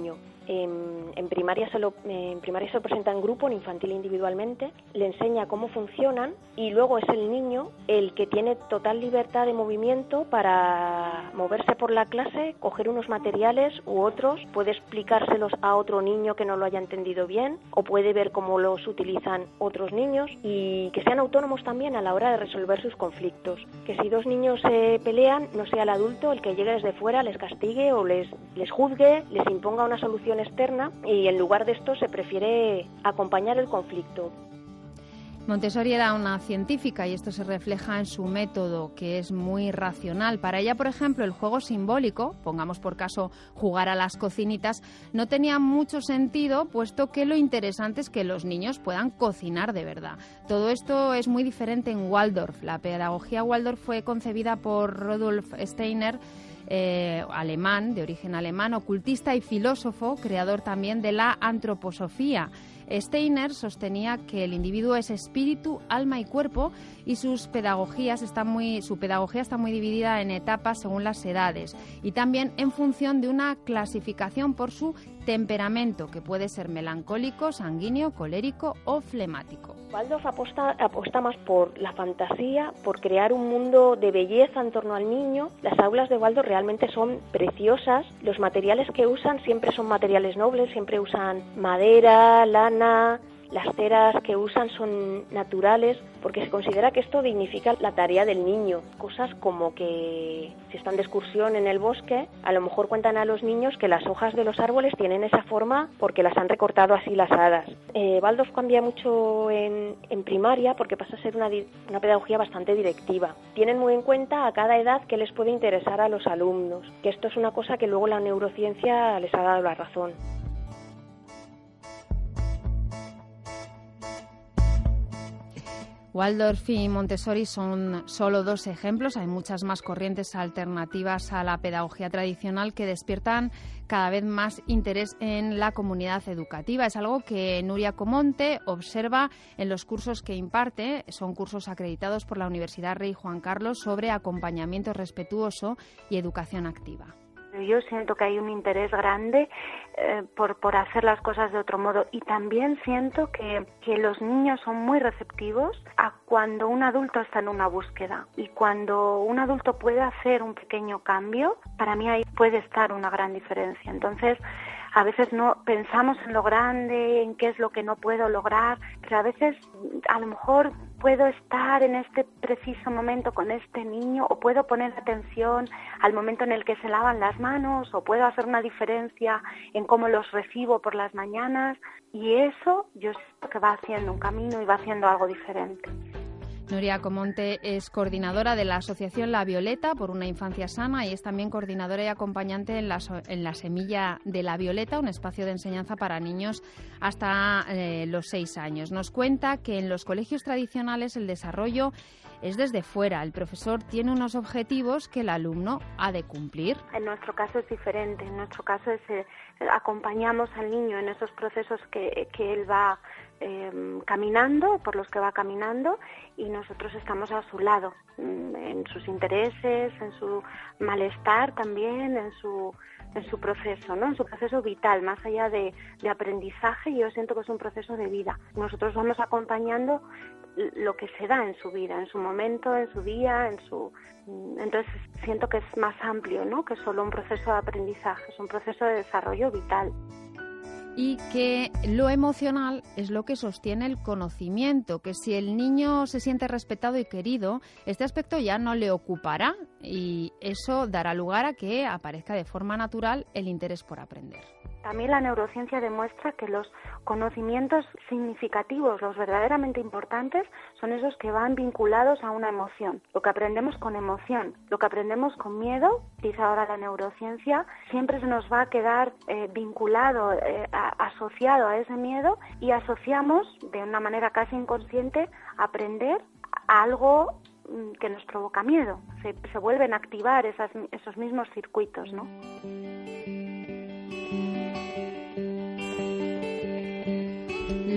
En primaria se lo presenta en grupo, en infantil individualmente, le enseña cómo funcionan y luego es el niño el que tiene total libertad de movimiento para moverse por la clase, coger unos materiales u otros, puede explicárselos a otro niño que no lo haya entendido bien o puede ver cómo los utilizan otros niños y que sean autónomos también a la hora de resolver sus conflictos. Que si dos niños se pelean, no sea el adulto el que llegue desde fuera, les castigue o les juzgue, les imponga una solución externa y en lugar de esto se prefiere acompañar el conflicto. Montessori era una científica y esto se refleja en su método, que es muy racional. Para ella, por ejemplo, el juego simbólico, pongamos por caso jugar a las cocinitas, no tenía mucho sentido, puesto que lo interesante es que los niños puedan cocinar de verdad. Todo esto es muy diferente en Waldorf. La pedagogía Waldorf fue concebida por Rudolf Steiner, alemán, de origen alemán, ocultista y filósofo, creador también de la antroposofía. Steiner sostenía que el individuo es espíritu, alma y cuerpo y su pedagogía está muy dividida en etapas según las edades y también en función de una clasificación por su temperamento, que puede ser melancólico, sanguíneo, colérico o flemático. Waldorf apuesta más por la fantasía, por crear un mundo de belleza en torno al niño. Las aulas de Waldorf realmente son preciosas. Los materiales que usan siempre son materiales nobles, siempre usan madera, lana. Las ceras que usan son naturales porque se considera que esto dignifica la tarea del niño. Cosas como que si están de excursión en el bosque, a lo mejor cuentan a los niños que las hojas de los árboles tienen esa forma porque las han recortado así las hadas. Waldorf cambia mucho en primaria porque pasa a ser una pedagogía bastante directiva. Tienen muy en cuenta a cada edad qué les puede interesar a los alumnos, que esto es una cosa que luego la neurociencia les ha dado la razón. Waldorf y Montessori son solo dos ejemplos. Hay muchas más corrientes alternativas a la pedagogía tradicional que despiertan cada vez más interés en la comunidad educativa. Es algo que Nuria Comonte observa en los cursos que imparte. Son cursos acreditados por la Universidad Rey Juan Carlos sobre acompañamiento respetuoso y educación activa. Yo siento que hay un interés grande por hacer las cosas de otro modo y también siento que los niños son muy receptivos a cuando un adulto está en una búsqueda y cuando un adulto puede hacer un pequeño cambio, para mí ahí puede estar una gran diferencia. Entonces, a veces no pensamos en lo grande, en qué es lo que no puedo lograr, pero a veces a lo mejor puedo estar en este preciso momento con este niño o puedo poner atención al momento en el que se lavan las manos o puedo hacer una diferencia en cómo los recibo por las mañanas y eso yo siento que va haciendo un camino y va haciendo algo diferente. Nuria Comonte es coordinadora de la asociación La Violeta por una infancia sana y es también coordinadora y acompañante en la Semilla de la Violeta, un espacio de enseñanza para niños hasta los 6 años. Nos cuenta que en los colegios tradicionales el desarrollo es desde fuera. El profesor tiene unos objetivos que el alumno ha de cumplir. En nuestro caso es diferente. En nuestro caso acompañamos al niño en esos procesos que él va caminando, por los que va caminando, y nosotros estamos a su lado, en sus intereses, en su malestar también, en su proceso, ¿no? En su proceso vital, más allá de aprendizaje, yo siento que es un proceso de vida. Nosotros vamos acompañando lo que se da en su vida, en su momento, en su día, entonces siento que es más amplio, ¿no? Que solo un proceso de aprendizaje, es un proceso de desarrollo vital. Y que lo emocional es lo que sostiene el conocimiento, que si el niño se siente respetado y querido, este aspecto ya no le ocupará y eso dará lugar a que aparezca de forma natural el interés por aprender. También la neurociencia demuestra que los conocimientos significativos, los verdaderamente importantes, son esos que van vinculados a una emoción. Lo que aprendemos con emoción, lo que aprendemos con miedo, dice ahora la neurociencia, siempre se nos va a quedar vinculado, asociado a ese miedo y asociamos de una manera casi inconsciente a aprender a algo que nos provoca miedo. Se vuelven a activar esos mismos circuitos, ¿no?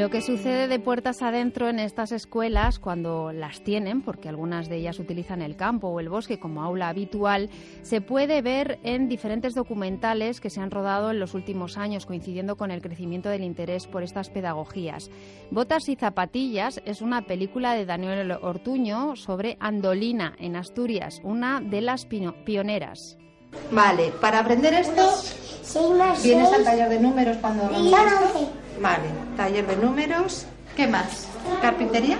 Lo que sucede de puertas adentro en estas escuelas, cuando las tienen, porque algunas de ellas utilizan el campo o el bosque como aula habitual, se puede ver en diferentes documentales que se han rodado en los últimos años, coincidiendo con el crecimiento del interés por estas pedagogías. Botas y zapatillas es una película de Daniel Ortuño sobre Andolina, en Asturias, una de las pioneras. Vale, para aprender esto, ¿vienes al taller de números cuando hagamos esto? Vale, taller de números. ¿Qué más? ¿Carpintería?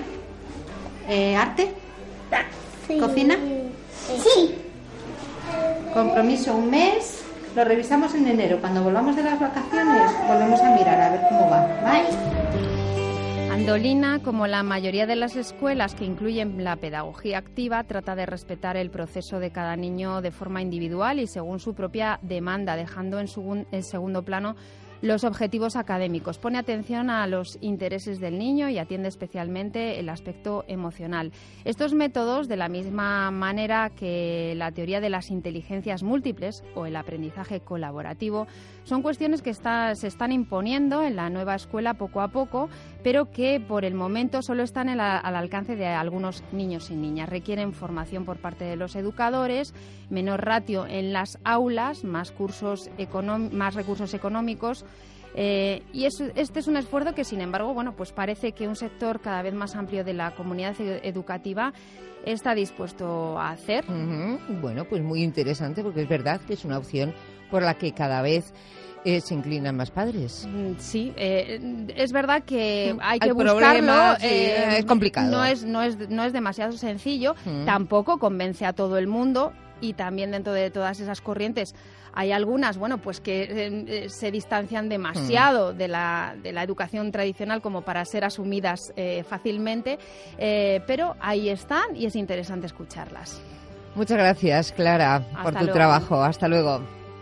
¿Arte? Sí. ¿Cocina? Sí. Compromiso un mes. Lo revisamos en enero. Cuando volvamos de las vacaciones, volvemos a mirar a ver cómo va. ¿Vale? Andolina, como la mayoría de las escuelas que incluyen la pedagogía activa, trata de respetar el proceso de cada niño de forma individual y según su propia demanda, dejando en segundo plano los objetivos académicos. Pone atención a los intereses del niño y atiende especialmente el aspecto emocional. Estos métodos, de la misma manera que la teoría de las inteligencias múltiples o el aprendizaje colaborativo, son cuestiones que se están imponiendo en la nueva escuela poco a poco, pero que por el momento solo están al alcance de algunos niños y niñas. Requieren formación por parte de los educadores, menor ratio en las aulas, más recursos económicos. Y este es un esfuerzo que, sin embargo, pues parece que un sector cada vez más amplio de la comunidad educativa está dispuesto a hacer. Bueno, pues muy interesante, porque es verdad que es una opción por la que cada vez se inclinan más padres. Sí, es verdad que hay que buscarlo. Es complicado. No es demasiado sencillo. Tampoco convence a todo el mundo. Y también dentro de todas esas corrientes hay algunas, pues que se distancian demasiado de la educación tradicional como para ser asumidas fácilmente, pero ahí están y es interesante escucharlas. Muchas gracias, Clara, por tu trabajo. Hasta luego.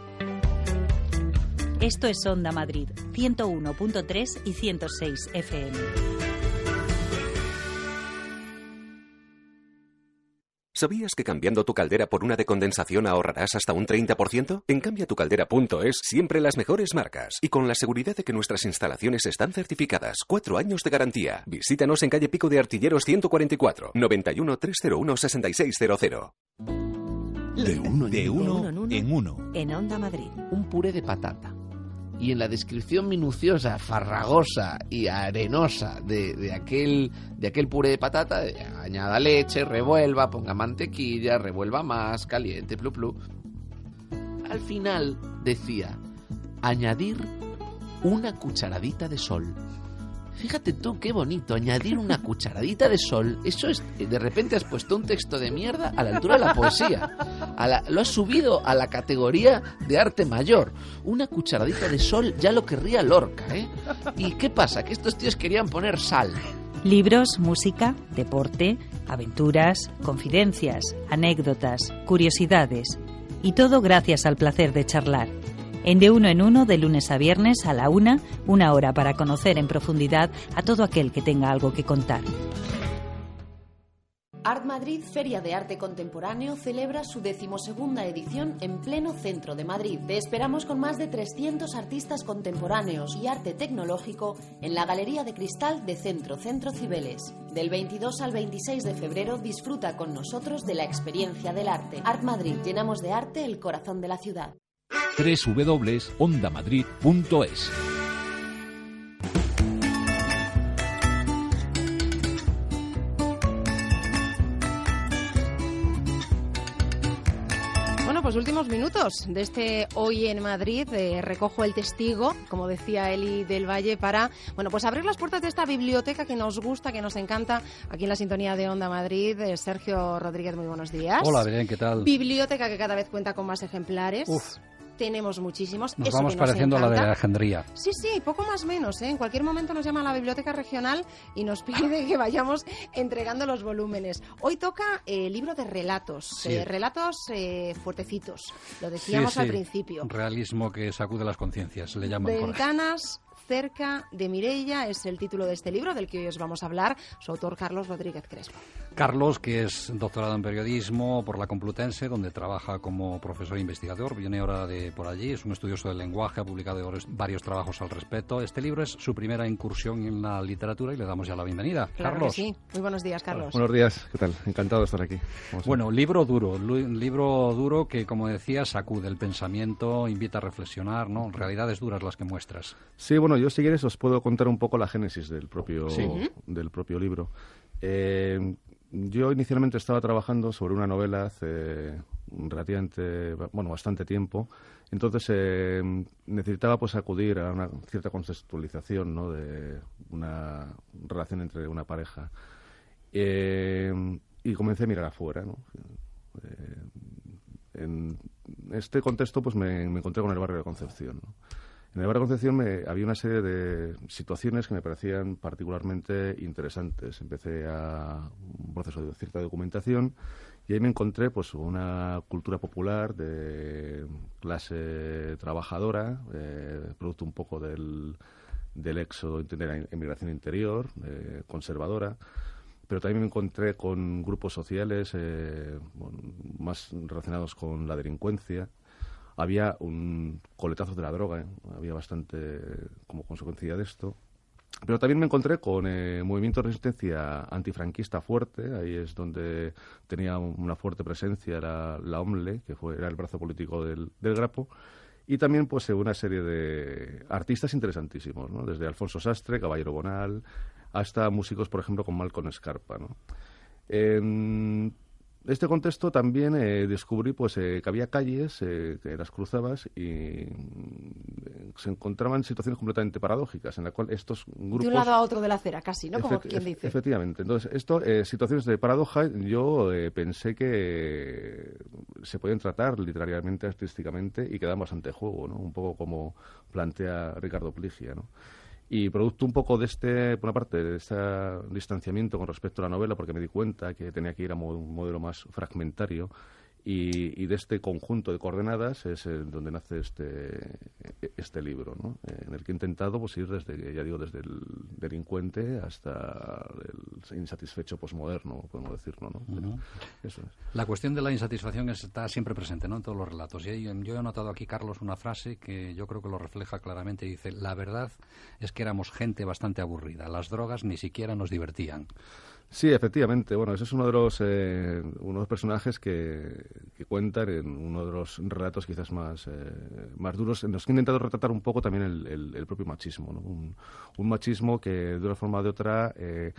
Esto es Onda Madrid, 101.3 y 106 FM. ¿Sabías que cambiando tu caldera por una de condensación ahorrarás hasta un 30%? En cambiatucaldera.es siempre las mejores marcas y con la seguridad de que nuestras instalaciones están certificadas. 4 años de garantía. Visítanos en calle Pico de Artilleros 144, 91 301 6600. De uno en uno. En Onda Madrid. Un puré de patata. Y en la descripción minuciosa, farragosa y arenosa de aquel puré de patata, añada leche, revuelva, ponga mantequilla, revuelva más, caliente, plu plu. Al final decía, añadir una cucharadita de sol. Fíjate tú qué bonito, añadir una cucharadita de sol. Eso es, de repente has puesto un texto de mierda a la altura de la poesía. Lo has subido a la categoría de arte mayor. Una cucharadita de sol ya lo querría Lorca, ¿eh? ¿Y qué pasa? Que estos tíos querían poner sal. Libros, música, deporte, aventuras, confidencias, anécdotas, curiosidades. Y todo gracias al placer de charlar. En De Uno en Uno, de lunes a viernes a la 1, una hora para conocer en profundidad a todo aquel que tenga algo que contar. Art Madrid, Feria de Arte Contemporáneo, celebra su 12ª edición en pleno centro de Madrid. Te esperamos con más de 300 artistas contemporáneos y arte tecnológico en la Galería de Cristal de Centro Cibeles. Del 22 al 26 de febrero disfruta con nosotros de la experiencia del arte. Art Madrid, llenamos de arte el corazón de la ciudad. www.ondamadrid.es. Pues últimos minutos de este Hoy en Madrid. Recojo el testigo, como decía Eli del Valle, para pues abrir las puertas de esta biblioteca que nos gusta, que nos encanta, aquí en la sintonía de Onda Madrid. Sergio Rodríguez, muy buenos días. Hola, Belén, ¿qué tal? Biblioteca que cada vez cuenta con más ejemplares. Tenemos muchísimos. Nos vamos pareciendo a la de Alejandría. Sí, poco más menos, ¿eh? En cualquier momento nos llama la Biblioteca Regional y nos pide que vayamos entregando los volúmenes. Hoy toca el libro de relatos, relatos fuertecitos, lo decíamos al principio. Realismo que sacude las conciencias, le llaman. Ventanas cerca de Mireia es el título de este libro del que hoy os vamos a hablar. Su autor, Carlos Rodríguez Crespo. Carlos, que es doctorado en periodismo por la Complutense, donde trabaja como profesor e investigador, viene ahora de por allí, es un estudioso del lenguaje, ha publicado varios trabajos al respecto. Este libro es su primera incursión en la literatura y le damos ya la bienvenida. Claro Carlos. que sí. Muy buenos días, Carlos. Hola, buenos días, ¿qué tal? Encantado de estar aquí. Bueno, libro duro que, como decía, sacude el pensamiento, invita a reflexionar, ¿no? Realidades duras las que muestras. Sí, bueno, yo si quieres os puedo contar un poco la génesis del propio libro. Yo inicialmente estaba trabajando sobre una novela hace bastante tiempo. Entonces necesitaba pues acudir a una cierta contextualización, ¿no?, de una relación entre una pareja. Y comencé a mirar afuera, ¿no? En este contexto pues me encontré con el barrio de Concepción, ¿no? En el barrio de Concepción había una serie de situaciones que me parecían particularmente interesantes. Empecé un proceso de cierta documentación y ahí me encontré pues una cultura popular de clase trabajadora, producto un poco del éxodo de la emigración interior, conservadora. Pero también me encontré con grupos sociales más relacionados con la delincuencia. Había un coletazo de la droga, había bastante como consecuencia de esto. Pero también me encontré con movimiento de resistencia antifranquista fuerte. Ahí es donde tenía una fuerte presencia la OMLE, que era el brazo político del Grapo. Y también pues una serie de artistas interesantísimos, ¿no? Desde Alfonso Sastre, Caballero Bonal, hasta músicos, por ejemplo, con Malcolm Scarpa, ¿no? En este contexto también descubrí pues que había calles que las cruzabas y se encontraban situaciones completamente paradójicas en la cual estos grupos... De un lado a otro de la acera, casi, ¿no? Como quien dice. Efectivamente. Entonces, situaciones de paradoja, yo pensé que se podían tratar literariamente, artísticamente, y que dan bastante juego, ¿no? Un poco como plantea Ricardo Pligia, ¿no? Y producto un poco por una parte, de este distanciamiento con respecto a la novela, porque me di cuenta que tenía que ir a un modelo más fragmentario, y de este conjunto de coordenadas es donde nace este libro, ¿no? En el que he intentado pues ir desde el delincuente hasta el insatisfecho posmoderno, podemos decirlo, ¿no? Eso es. La cuestión de la insatisfacción está siempre presente, ¿no?, en todos los relatos. Y yo he anotado aquí, Carlos, una frase que yo creo que lo refleja claramente. Dice: la verdad es que éramos gente bastante aburrida. Las drogas ni siquiera nos divertían. Sí, efectivamente. Bueno, ese es uno de los personajes que cuentan en uno de los relatos quizás más duros, en los que he intentado retratar un poco también el propio machismo, ¿no? Un machismo que de una forma o de otra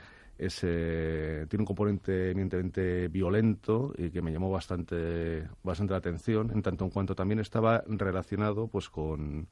tiene un componente eminentemente violento y que me llamó bastante la atención, en tanto en cuanto también estaba relacionado pues con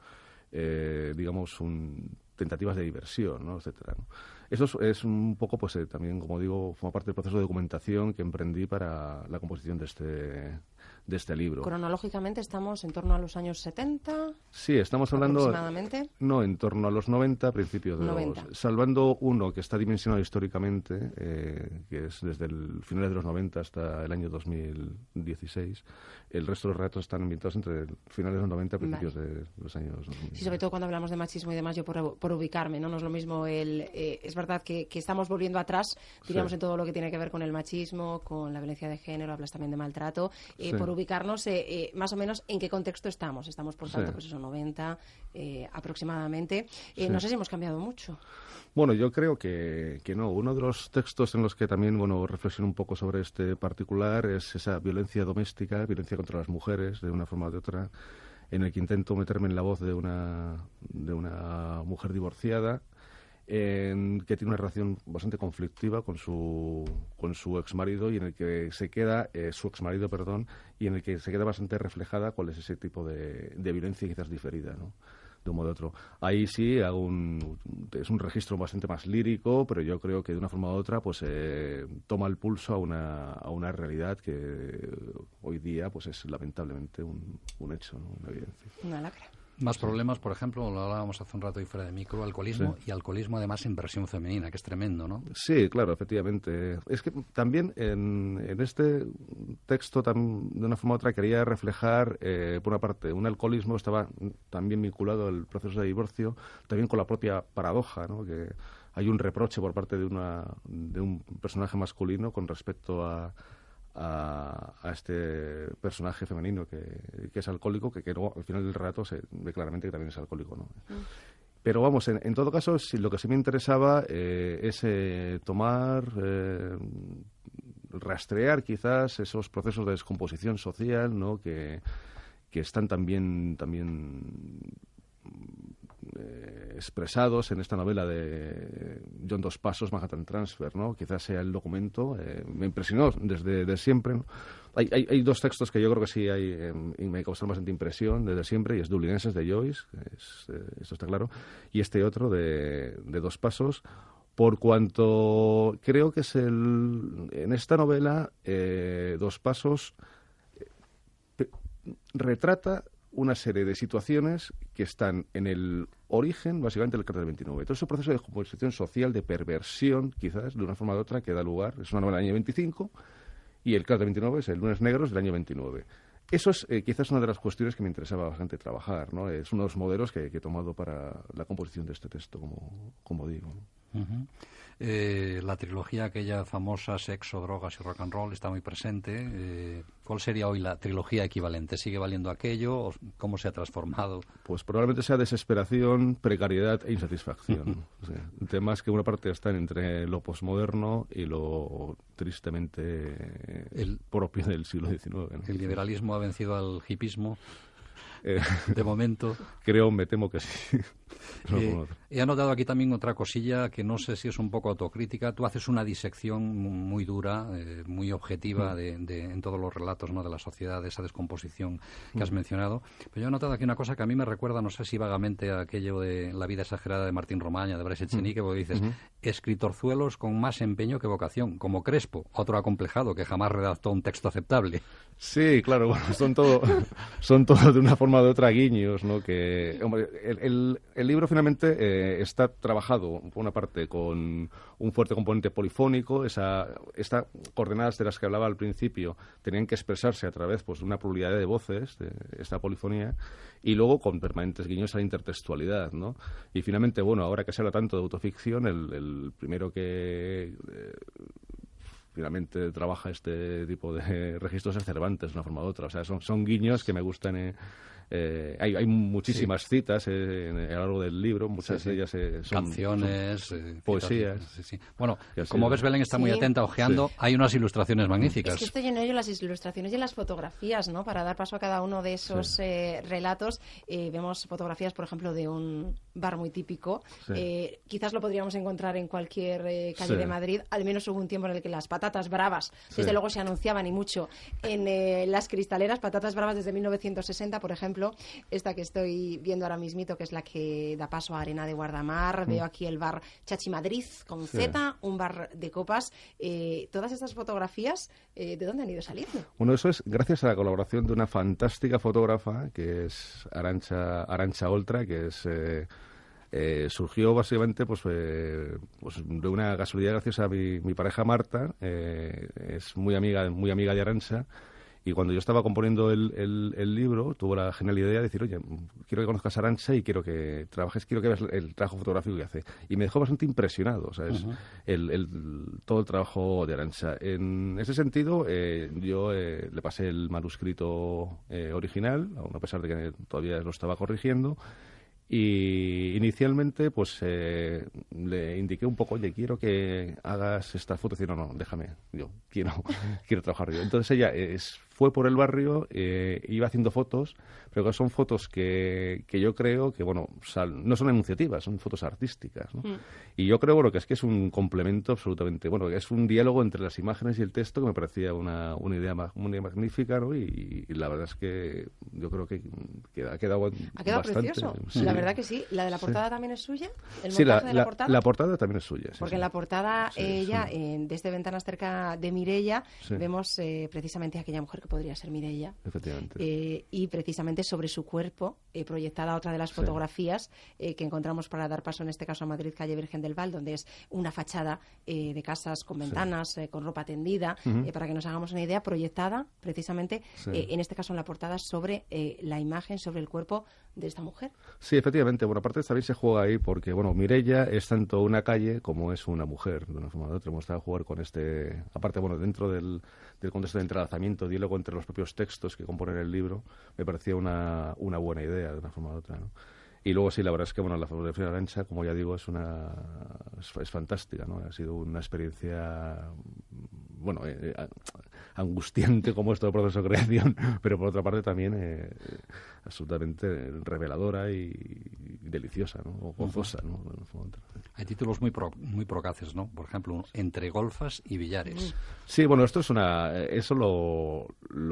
tentativas de diversión, ¿no?, etcétera, ¿no? Eso es un poco, pues también, como digo, forma parte del proceso de documentación que emprendí para la composición de este libro. Cronológicamente estamos en torno a los años 70. Sí, estamos hablando aproximadamente. No, en torno a los 90, principios de 90. Salvando uno que está dimensionado históricamente, que es desde el finales de los 90 hasta el año 2016. El resto de los relatos están ambientados entre finales de los 90 y principios de los años 2000. Sí, sobre todo cuando hablamos de machismo y demás, yo por ubicarme, ¿no? No es lo mismo es verdad que estamos volviendo atrás, diríamos, en todo lo que tiene que ver con el machismo, con la violencia de género, hablas también de maltrato, por ubicarnos más o menos en qué contexto estamos. Estamos, por tanto, pues eso, 90 aproximadamente. No sé si hemos cambiado mucho. Bueno, yo creo que no. Uno de los textos en los que también reflexiono un poco sobre este particular es esa violencia doméstica, violencia contra las mujeres, de una forma o de otra, en el que intento meterme en la voz de una mujer divorciada, que tiene una relación bastante conflictiva con su exmarido, y en el que se queda y en el que se queda bastante reflejada cuál es ese tipo de violencia quizás diferida, ¿no?, de un modo u otro. Ahí sí es un registro bastante más lírico, pero yo creo que de una forma u otra pues toma el pulso a una realidad que hoy día pues es lamentablemente un hecho, ¿no?, una evidencia. Una lacra. Más problemas, por ejemplo, lo hablábamos hace un rato y fuera de micro, alcoholismo, y alcoholismo además en versión femenina, que es tremendo, ¿no? Sí, claro, efectivamente. Es que también en este texto, de una forma u otra, quería reflejar, por una parte, un alcoholismo que estaba también vinculado al proceso de divorcio, también con la propia paradoja, ¿no? Que hay un reproche por parte de un personaje masculino con respecto a este personaje femenino que es alcohólico, que luego al final del relato se ve claramente que también es alcohólico, ¿no? Pero vamos, en todo caso, lo que sí me interesaba es tomar, rastrear quizás esos procesos de descomposición social, ¿no? Que están también expresados en esta novela de John Dos Passos, Manhattan Transfer, ¿no? Quizás sea el documento. Me impresionó desde siempre, ¿no? Hay dos textos que yo creo que sí y me causaron bastante impresión desde siempre, y es Dublineses de Joyce, esto está claro, y este otro de Dos Passos, por cuanto creo que en esta novela Dos Passos retrata una serie de situaciones que están en el origen, básicamente, del Cártel 29. Todo ese proceso de descomposición social, de perversión, quizás, de una forma u otra, que da lugar. Es una novela del año 25 y el Cártel 29 es el Lunes Negros del año 29. Eso es quizás una de las cuestiones que me interesaba bastante trabajar, ¿no? Es uno de los modelos que he tomado para la composición de este texto, como digo, ¿no? Uh-huh. La trilogía aquella famosa, Sexo, Drogas y Rock and Roll, está muy presente. ¿Cuál sería hoy la trilogía equivalente? ¿Sigue valiendo aquello? ¿Cómo se ha transformado? Pues probablemente sea desesperación, precariedad e insatisfacción. O sea, temas que una parte están entre lo posmoderno y lo tristemente propio del siglo XIX, ¿no? ¿El liberalismo ha vencido al hipismo? De momento. Me temo que sí. He anotado aquí también otra cosilla que no sé si es un poco autocrítica. Tú haces una disección muy dura, muy objetiva en todos los relatos, ¿no?, de la sociedad, de esa descomposición que has mencionado. Pero yo he notado aquí una cosa que a mí me recuerda, no sé si vagamente, a aquello de La vida exagerada de Martín Romaña, de Bryce Echenique, porque dices, escritorzuelos con más empeño que vocación, como Crespo, otro acomplejado que jamás redactó un texto aceptable. Sí, claro, bueno, son todo de una forma o de otra guiños, ¿no? Que, hombre, el libro finalmente está trabajado, por una parte, con un fuerte componente polifónico. Estas coordenadas de las que hablaba al principio tenían que expresarse a través, pues, de una pluralidad de voces, de esta polifonía, y luego con permanentes guiños a la intertextualidad, ¿no? Y finalmente, bueno, ahora que se habla tanto de autoficción, el primero que finalmente trabaja este tipo de registros es Cervantes, de una forma u otra. O sea, son guiños que me gustan. Hay muchísimas citas a lo largo del libro, muchas de ellas son canciones, poesías. Sí. Bueno, como ves, Belén está muy atenta, ojeando. Hay unas ilustraciones magníficas. Es que estoy en ello, las ilustraciones y las fotografías, ¿no? Para dar paso a cada uno de esos relatos. Vemos fotografías, por ejemplo, de un bar muy típico. Quizás lo podríamos encontrar en cualquier calle de Madrid. Al menos hubo un tiempo en el que las patatas bravas, desde luego, se anunciaban, y mucho, en las cristaleras. Patatas bravas desde 1960, por ejemplo. Esta que estoy viendo ahora mismito, que es la que da paso a Arena de Guardamar. Veo aquí el bar Chachi Madrid con Z, un bar de copas. Todas estas fotografías, ¿de dónde han ido saliendo? Bueno, eso es gracias a la colaboración de una fantástica fotógrafa que es Arantxa Oltra, que es surgió básicamente pues de una casualidad gracias a mi pareja Marta. Es muy amiga de Arantxa. Y cuando yo estaba componiendo el libro, tuvo la genial idea de decir, oye, quiero que conozcas a Arantxa y quiero que trabajes, quiero que veas el trabajo fotográfico que hace. Y me dejó bastante impresionado, ¿sabes? Todo el trabajo de Arantxa. En ese sentido, yo le pasé el manuscrito original, aun a pesar de que todavía lo estaba corrigiendo. Y inicialmente, pues, le indiqué un poco, oye, quiero que hagas esta foto. Y decir, no, déjame, yo quiero trabajar yo. Entonces ella fue por el barrio, iba haciendo fotos, pero que son fotos que yo creo que, bueno, no son enunciativas, son fotos artísticas, ¿no? Y yo creo, bueno, que es un complemento absolutamente, bueno, que es un diálogo entre las imágenes y el texto que me parecía una idea magnífica, ¿no? Y la verdad es que yo creo que ha quedado bastante precioso. Sí. La verdad que sí. ¿La de la portada también es suya? ¿El sí, montaje de la portada? La portada también es suya. Porque en la portada, desde Ventanas cerca de Mireia, vemos precisamente a aquella mujer que podría ser Mireia. Efectivamente. Y precisamente sobre su cuerpo, proyectada otra de las fotografías que encontramos para dar paso, en este caso a Madrid, calle Virgen del Val, donde es una fachada de casas con ventanas, con ropa tendida, para que nos hagamos una idea, proyectada precisamente, en este caso en la portada, sobre la imagen, sobre el cuerpo de esta mujer. Sí, efectivamente. Bueno, aparte también se juega ahí porque, bueno, Mireia es tanto una calle como es una mujer, de una forma u otra. Hemos estado a jugar con aparte, bueno, dentro del contexto de entrelazamiento, diálogo entre los propios textos que componen el libro, me parecía una buena idea, de una forma u otra, ¿no? Y luego sí, la verdad es que, bueno, la fotografía de Arantxa, como ya digo, es fantástica, ¿no? Ha sido una experiencia, bueno, angustiante como es todo el proceso de creación, pero por otra parte también absolutamente reveladora y deliciosa, ¿no? O gozosa, ¿no? Hay títulos muy procaces, ¿no? Por ejemplo, Entre golfas y billares. Sí, bueno, esto es eso lo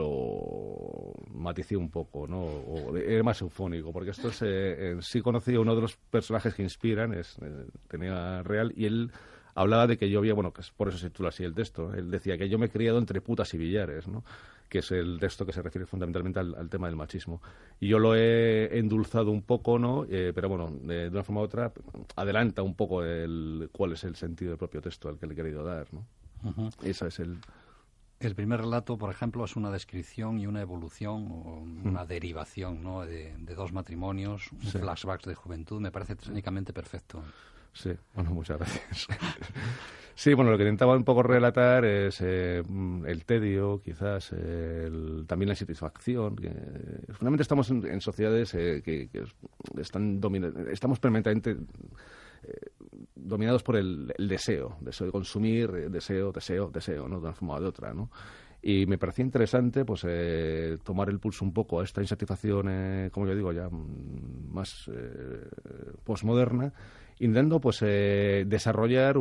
maticé un poco, ¿no? Era más eufónico, porque esto sí conocí a uno de los personajes que inspiran, tenía real, y él hablaba de que yo había, bueno, que por eso se titula así el texto, él decía que yo me he criado entre putas y billares, ¿no? Que es el texto que se refiere fundamentalmente al tema del machismo. Y yo lo he endulzado un poco, ¿no? Pero bueno, de una forma u otra, adelanta un poco cuál es el sentido del propio texto al que le he querido dar, ¿no? Esa es El primer relato, por ejemplo, es una descripción y una evolución o una derivación, ¿no? de dos matrimonios, flashbacks de juventud. Me parece técnicamente perfecto. Sí, bueno, muchas gracias. Sí, bueno, lo que intentaba un poco relatar es el tedio, quizás, también la insatisfacción. Fundamentalmente estamos en sociedades que están estamos permanentemente dominados por el deseo de consumir, deseo, ¿no? De una forma o de otra, ¿no? Y me parecía interesante pues tomar el pulso un poco a esta insatisfacción, como yo digo, ya más posmoderna, intentando pues desarrollar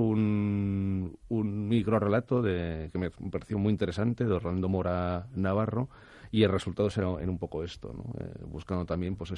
un microrelato que me pareció muy interesante, de Orlando Mora Navarro, y el resultado será en un poco esto, ¿no? Buscando también pues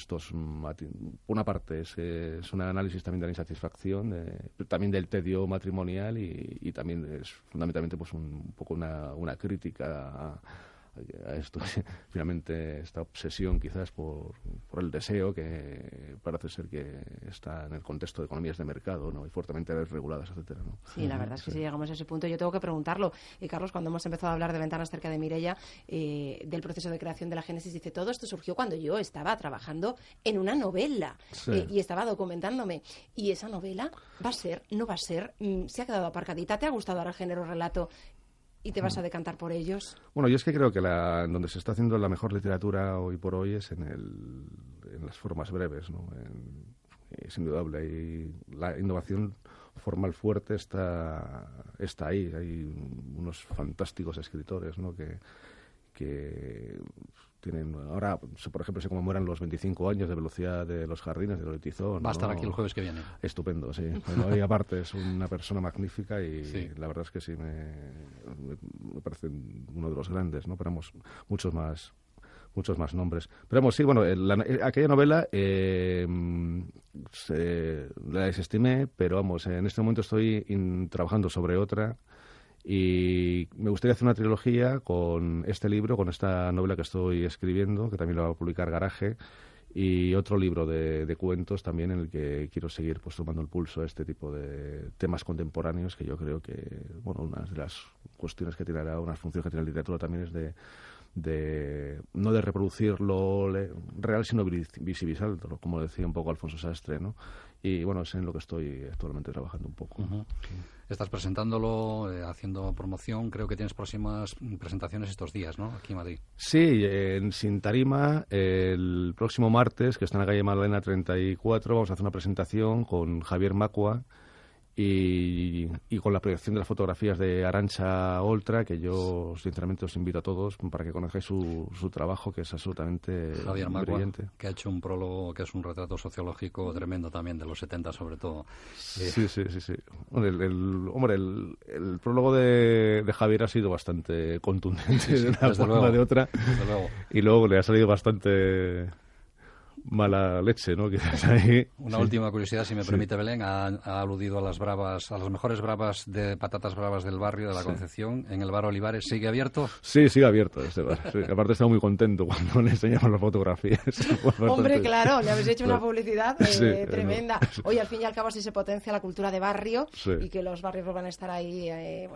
una parte es un análisis también de la insatisfacción, también del tedio matrimonial, y también es fundamentalmente pues un poco una crítica a esto, finalmente esta obsesión quizás por el deseo, que parece ser que está en el contexto de economías de mercado, ¿no? Y fuertemente reguladas, etcétera, ¿no? Sí, la verdad es que si llegamos a ese punto yo tengo que preguntarlo. Carlos, cuando hemos empezado a hablar de Ventanas cerca de Mireia, del proceso de creación de la génesis, dice, todo esto surgió cuando yo estaba trabajando en una novela y estaba documentándome. Y esa novela no va a ser, se ha quedado aparcadita. ¿Te ha gustado ahora el género relato y te vas a decantar por ellos? Bueno, yo es que creo que donde se está haciendo la mejor literatura hoy por hoy es en las formas breves, ¿no? Es indudable. Y la innovación formal fuerte está ahí. Hay unos fantásticos escritores, ¿no? que tienen ahora, por ejemplo, se conmemoran los 25 años de Velocidad de los Jardines de Loreto Izón. Va a estar aquí el jueves que viene. Estupendo, sí. Bueno, y aparte es una persona magnífica y la verdad es que sí me parece uno de los grandes, ¿no? Pero muchos más nombres. Pero vamos, sí, bueno, aquella novela la desestimé, pero vamos, en este momento estoy trabajando sobre otra. Y me gustaría hacer una trilogía con este libro, con esta novela que estoy escribiendo, que también lo va a publicar Garaje, y otro libro de cuentos también en el que quiero seguir pues tomando el pulso a este tipo de temas contemporáneos, que yo creo que, bueno, una de las cuestiones que tiene ahora, una función que tiene la literatura también es no de reproducir lo real, sino visibilizarlo, como decía un poco Alfonso Sastre, ¿no? Y bueno, es en lo que estoy actualmente trabajando un poco. Estás presentándolo, haciendo promoción. Creo que tienes próximas presentaciones estos días, ¿no? Aquí en Madrid. Sí, en Sin Tarima, el próximo martes, que está en la calle Magdalena 34, vamos a hacer una presentación con Javier Macua y con la proyección de las fotografías de Arantxa Oltra, que yo sinceramente os invito a todos para que conozcáis su trabajo, que es absolutamente Javier Macua, brillante. Que ha hecho un prólogo que es un retrato sociológico tremendo también, de los 70 sobre todo. Sí. El prólogo de Javier ha sido bastante contundente, de una forma o de otra. Desde luego. Y luego le ha salido bastante mala leche, ¿no? Quizás ahí. Una última curiosidad, si me permite, Belén, ha aludido a las mejores bravas de patatas bravas del barrio de la Concepción, en el bar Olivares. ¿Sigue abierto? Sí, sigue abierto este bar. Sí. Aparte estaba muy contento cuando le enseñamos las fotografías. Hombre, claro, le habéis hecho una publicidad tremenda. Oye, al fin y al cabo, si se potencia la cultura de barrio y que los barrios van a estar ahí,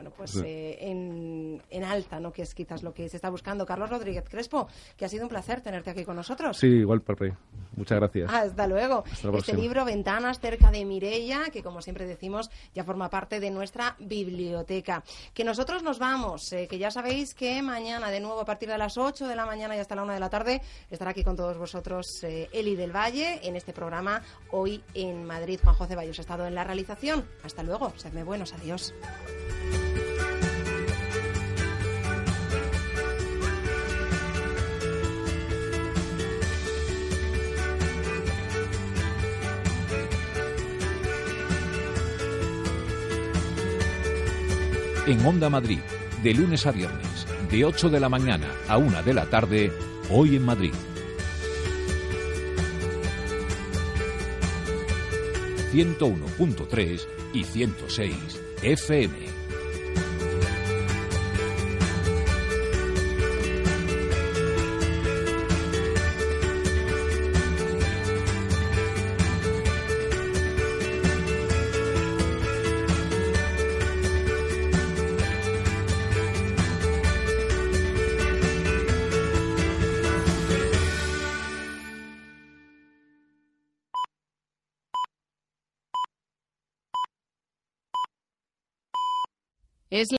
en alta, ¿no? Que es quizás lo que se está buscando. Carlos Rodríguez Crespo, que ha sido un placer tenerte aquí con nosotros. Sí, igual, Pepe. Muchas gracias. Hasta luego. Este libro, Ventanas cerca de Mireia, que como siempre decimos, ya forma parte de nuestra biblioteca. Que nosotros nos vamos, que ya sabéis que mañana, de nuevo, a partir de las 8 de la mañana y hasta la 1 de la tarde, estará aquí con todos vosotros Eli del Valle en este programa Hoy en Madrid. Juan José Bayos ha estado en la realización. Hasta luego. Sedme buenos. Adiós. En Onda Madrid, de lunes a viernes, de 8 de la mañana a 1 de la tarde, Hoy en Madrid. 101.3 y 106 FM. Es